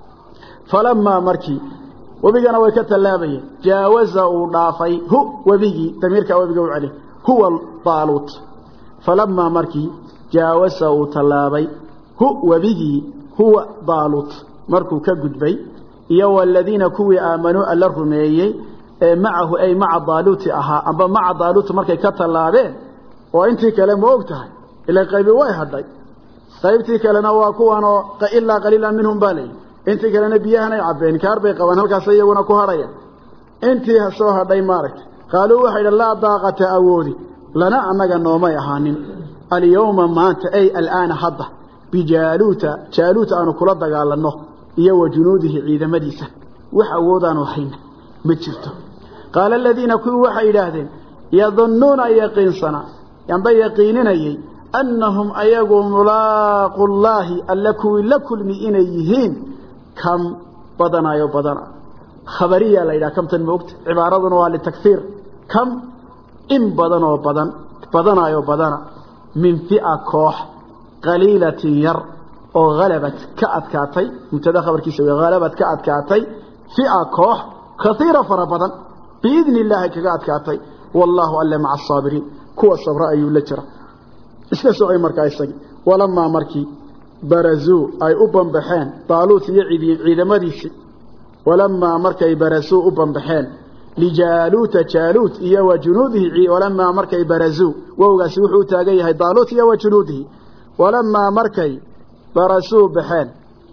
falamaa markii webigana way ka tallaabayeen jaawaza uu dhaafay hu webigii damiirkaa webiga u celi huwa daaluut falamaa markii jaawasa uu tallaabay hu webigii huwa daaluut markuu ka gudbay iyo waladiina kuwii aamanuu alla rumeeyey ee macahu ay maca daaluuti ahaa amba maca daaluuti markay ka tallaabeen oo intii kale ma og tahay ilaa qaybi way hadhay qaybtii kalena waa kuwanoo ilaa qaliilan minhum baa layidhi intii kalena biyahanay cabbeen kaar bay qabaan halkaas iyaguna ku hadhaya intii soo hadhay maaragtay qaaluu waxay idhan laa daaqata awoodi lana annaga noomay ahaanin alyawma maanta ay alaana hadda bijaaluuta jaaluuta aanu kula dagaalanno iyo wa junuudihi ciidamadiisa wax awoodaanu hayna ma jirto qaala aladiina kuwii waxay yidhaahdeen yadunnuuna yaqiinsana amba yaqiininayey أنهم أيقوا ملاقوا الله ألكوا لكل مئينيهين كم بدنا يو بدنا خبرية لإذا كم تنموكت عبارة للتكثير كم إن بدنا وبدن بدنا يو بدنا من فئة كوح قليلة ير أو غلبت كأتكاتي مبتدا خبر كيسوي غلبت كأتكاتي فئة كوح كثيرة فربدن بإذن الله كأتكاتي والله ألا مع الصابرين كوا الصبر أيو لجرة isla soo ay markaa isag walama markii barazu ay u banbaxeen taalut iyo ciidamadiisi walama markay barazu u banbaxeen lijalut jalut iyo wajunudihi walama markay barazu wawgaasi wuxuu taagan yahay taalut iyo wajunudihi walama markay barazu baxeen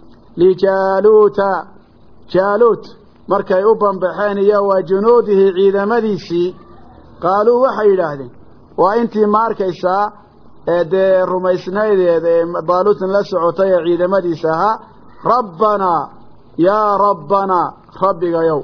lijalut jalut markay u banbaxeen iyo wajunudihi ciidamadiisi qaalu waxay yiraahdeen waa intii markaysa ee rumaysnaydeeda daalutan la socotay ciidamadiisa aha rabbana ya rabbana rabbiga yow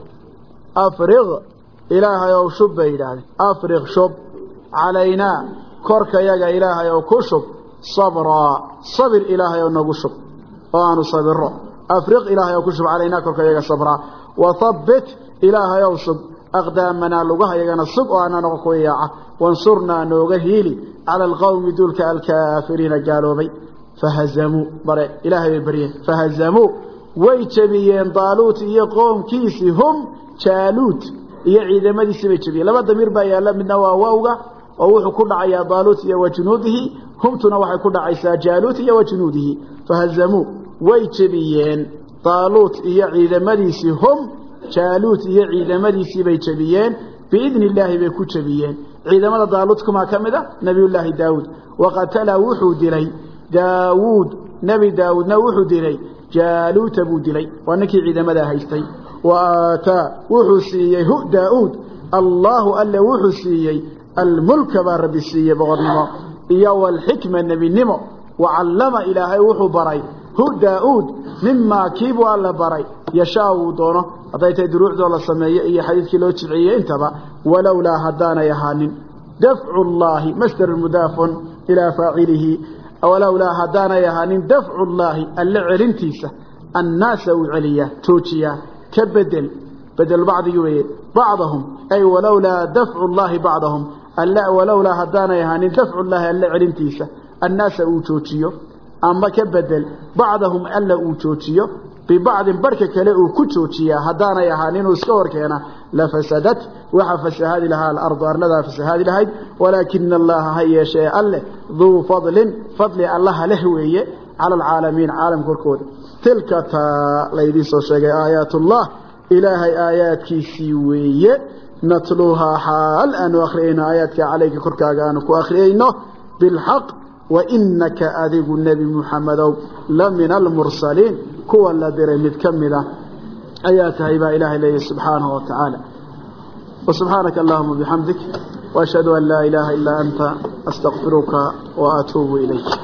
afriq ilaahayow shub baydaade afriq shub calayna korka yaga ilaahayow ku shub sabra sabir ilaahayow nagu shub oo aanu sabiro afriq ilaahayow ku shub calayna korka yaga sabra wa thabbit ilaahayow shub aqdaamana lugaha yagana sug oo aana noqo kuyaa wansurna nooga hiili على القوم دولك الكافرين قالوا بي فهزموا بري إلهي بريه فهزموا ويتبيين طالوت يقوم كيسي هم شالوت يعيد مديسي ويتبيين لما دمير بايا لمن نواواوغا ووحو كل عيا طالوت وجنوده هم تنوحي كل عيسى جالوت وجنوده فهزموا ويتبيين طالوت يعيد مديسي هم شالوت يعيد مديسي ويتبيين بإذن الله بيكو تبيين عندما ضالتكم كمدا نبي الله داود وقتل وحود لي داود نبي داود نوحود لي جالوت بود لي وانك عندما ذا هيستي وآتا وحسيه داود الله ألا وحسيه الملك بارب السيه بغرنما إياه والحكمة النبي النمو وعلم إلهي وحو بري هو داود مما كيبوا الله بري يشاو دونه هذا دروع دولة سمية إيه حديث كيلو تبعية انتبه ولولا هدانا يهانين دفع الله مصدر المضاف إلى فاعله ولولا هدانا يهانين دفع الله اللعلنتيسة الناس وعليا توتيا كبدل بدل بعض يوين بعضهم أي ولولا دفع الله بعضهم ألا ولولا هدانا يهانين دفع الله اللعلنتيسة الناس وتوتيو أما كبدل بعضهم ألا وتوتيو ببعض بركة لأو كتوتيا هدانا يهانين وسكور كينا لفسدت وحفس هذه لها الأرض أرلدها فس هذه لها ولكن الله هي شيء الله ذو فضل فضل الله لهوية على العالمين عالم كركود تلك تا ليدي سوشيغي آيات الله إلهي آيات كيسيوية نتلوها حال أن أخرينا آياتك عليك كركاغانك وأخرينه بالحق وإنك أذيب النبي محمد لمن المرسلين كوى الذي متكملة آياتها إبا إله إليه سبحانه وتعالى وسبحانك اللهم بحمدك وأشهد أن لا إله إلا أنت أستغفرك وأتوب إليك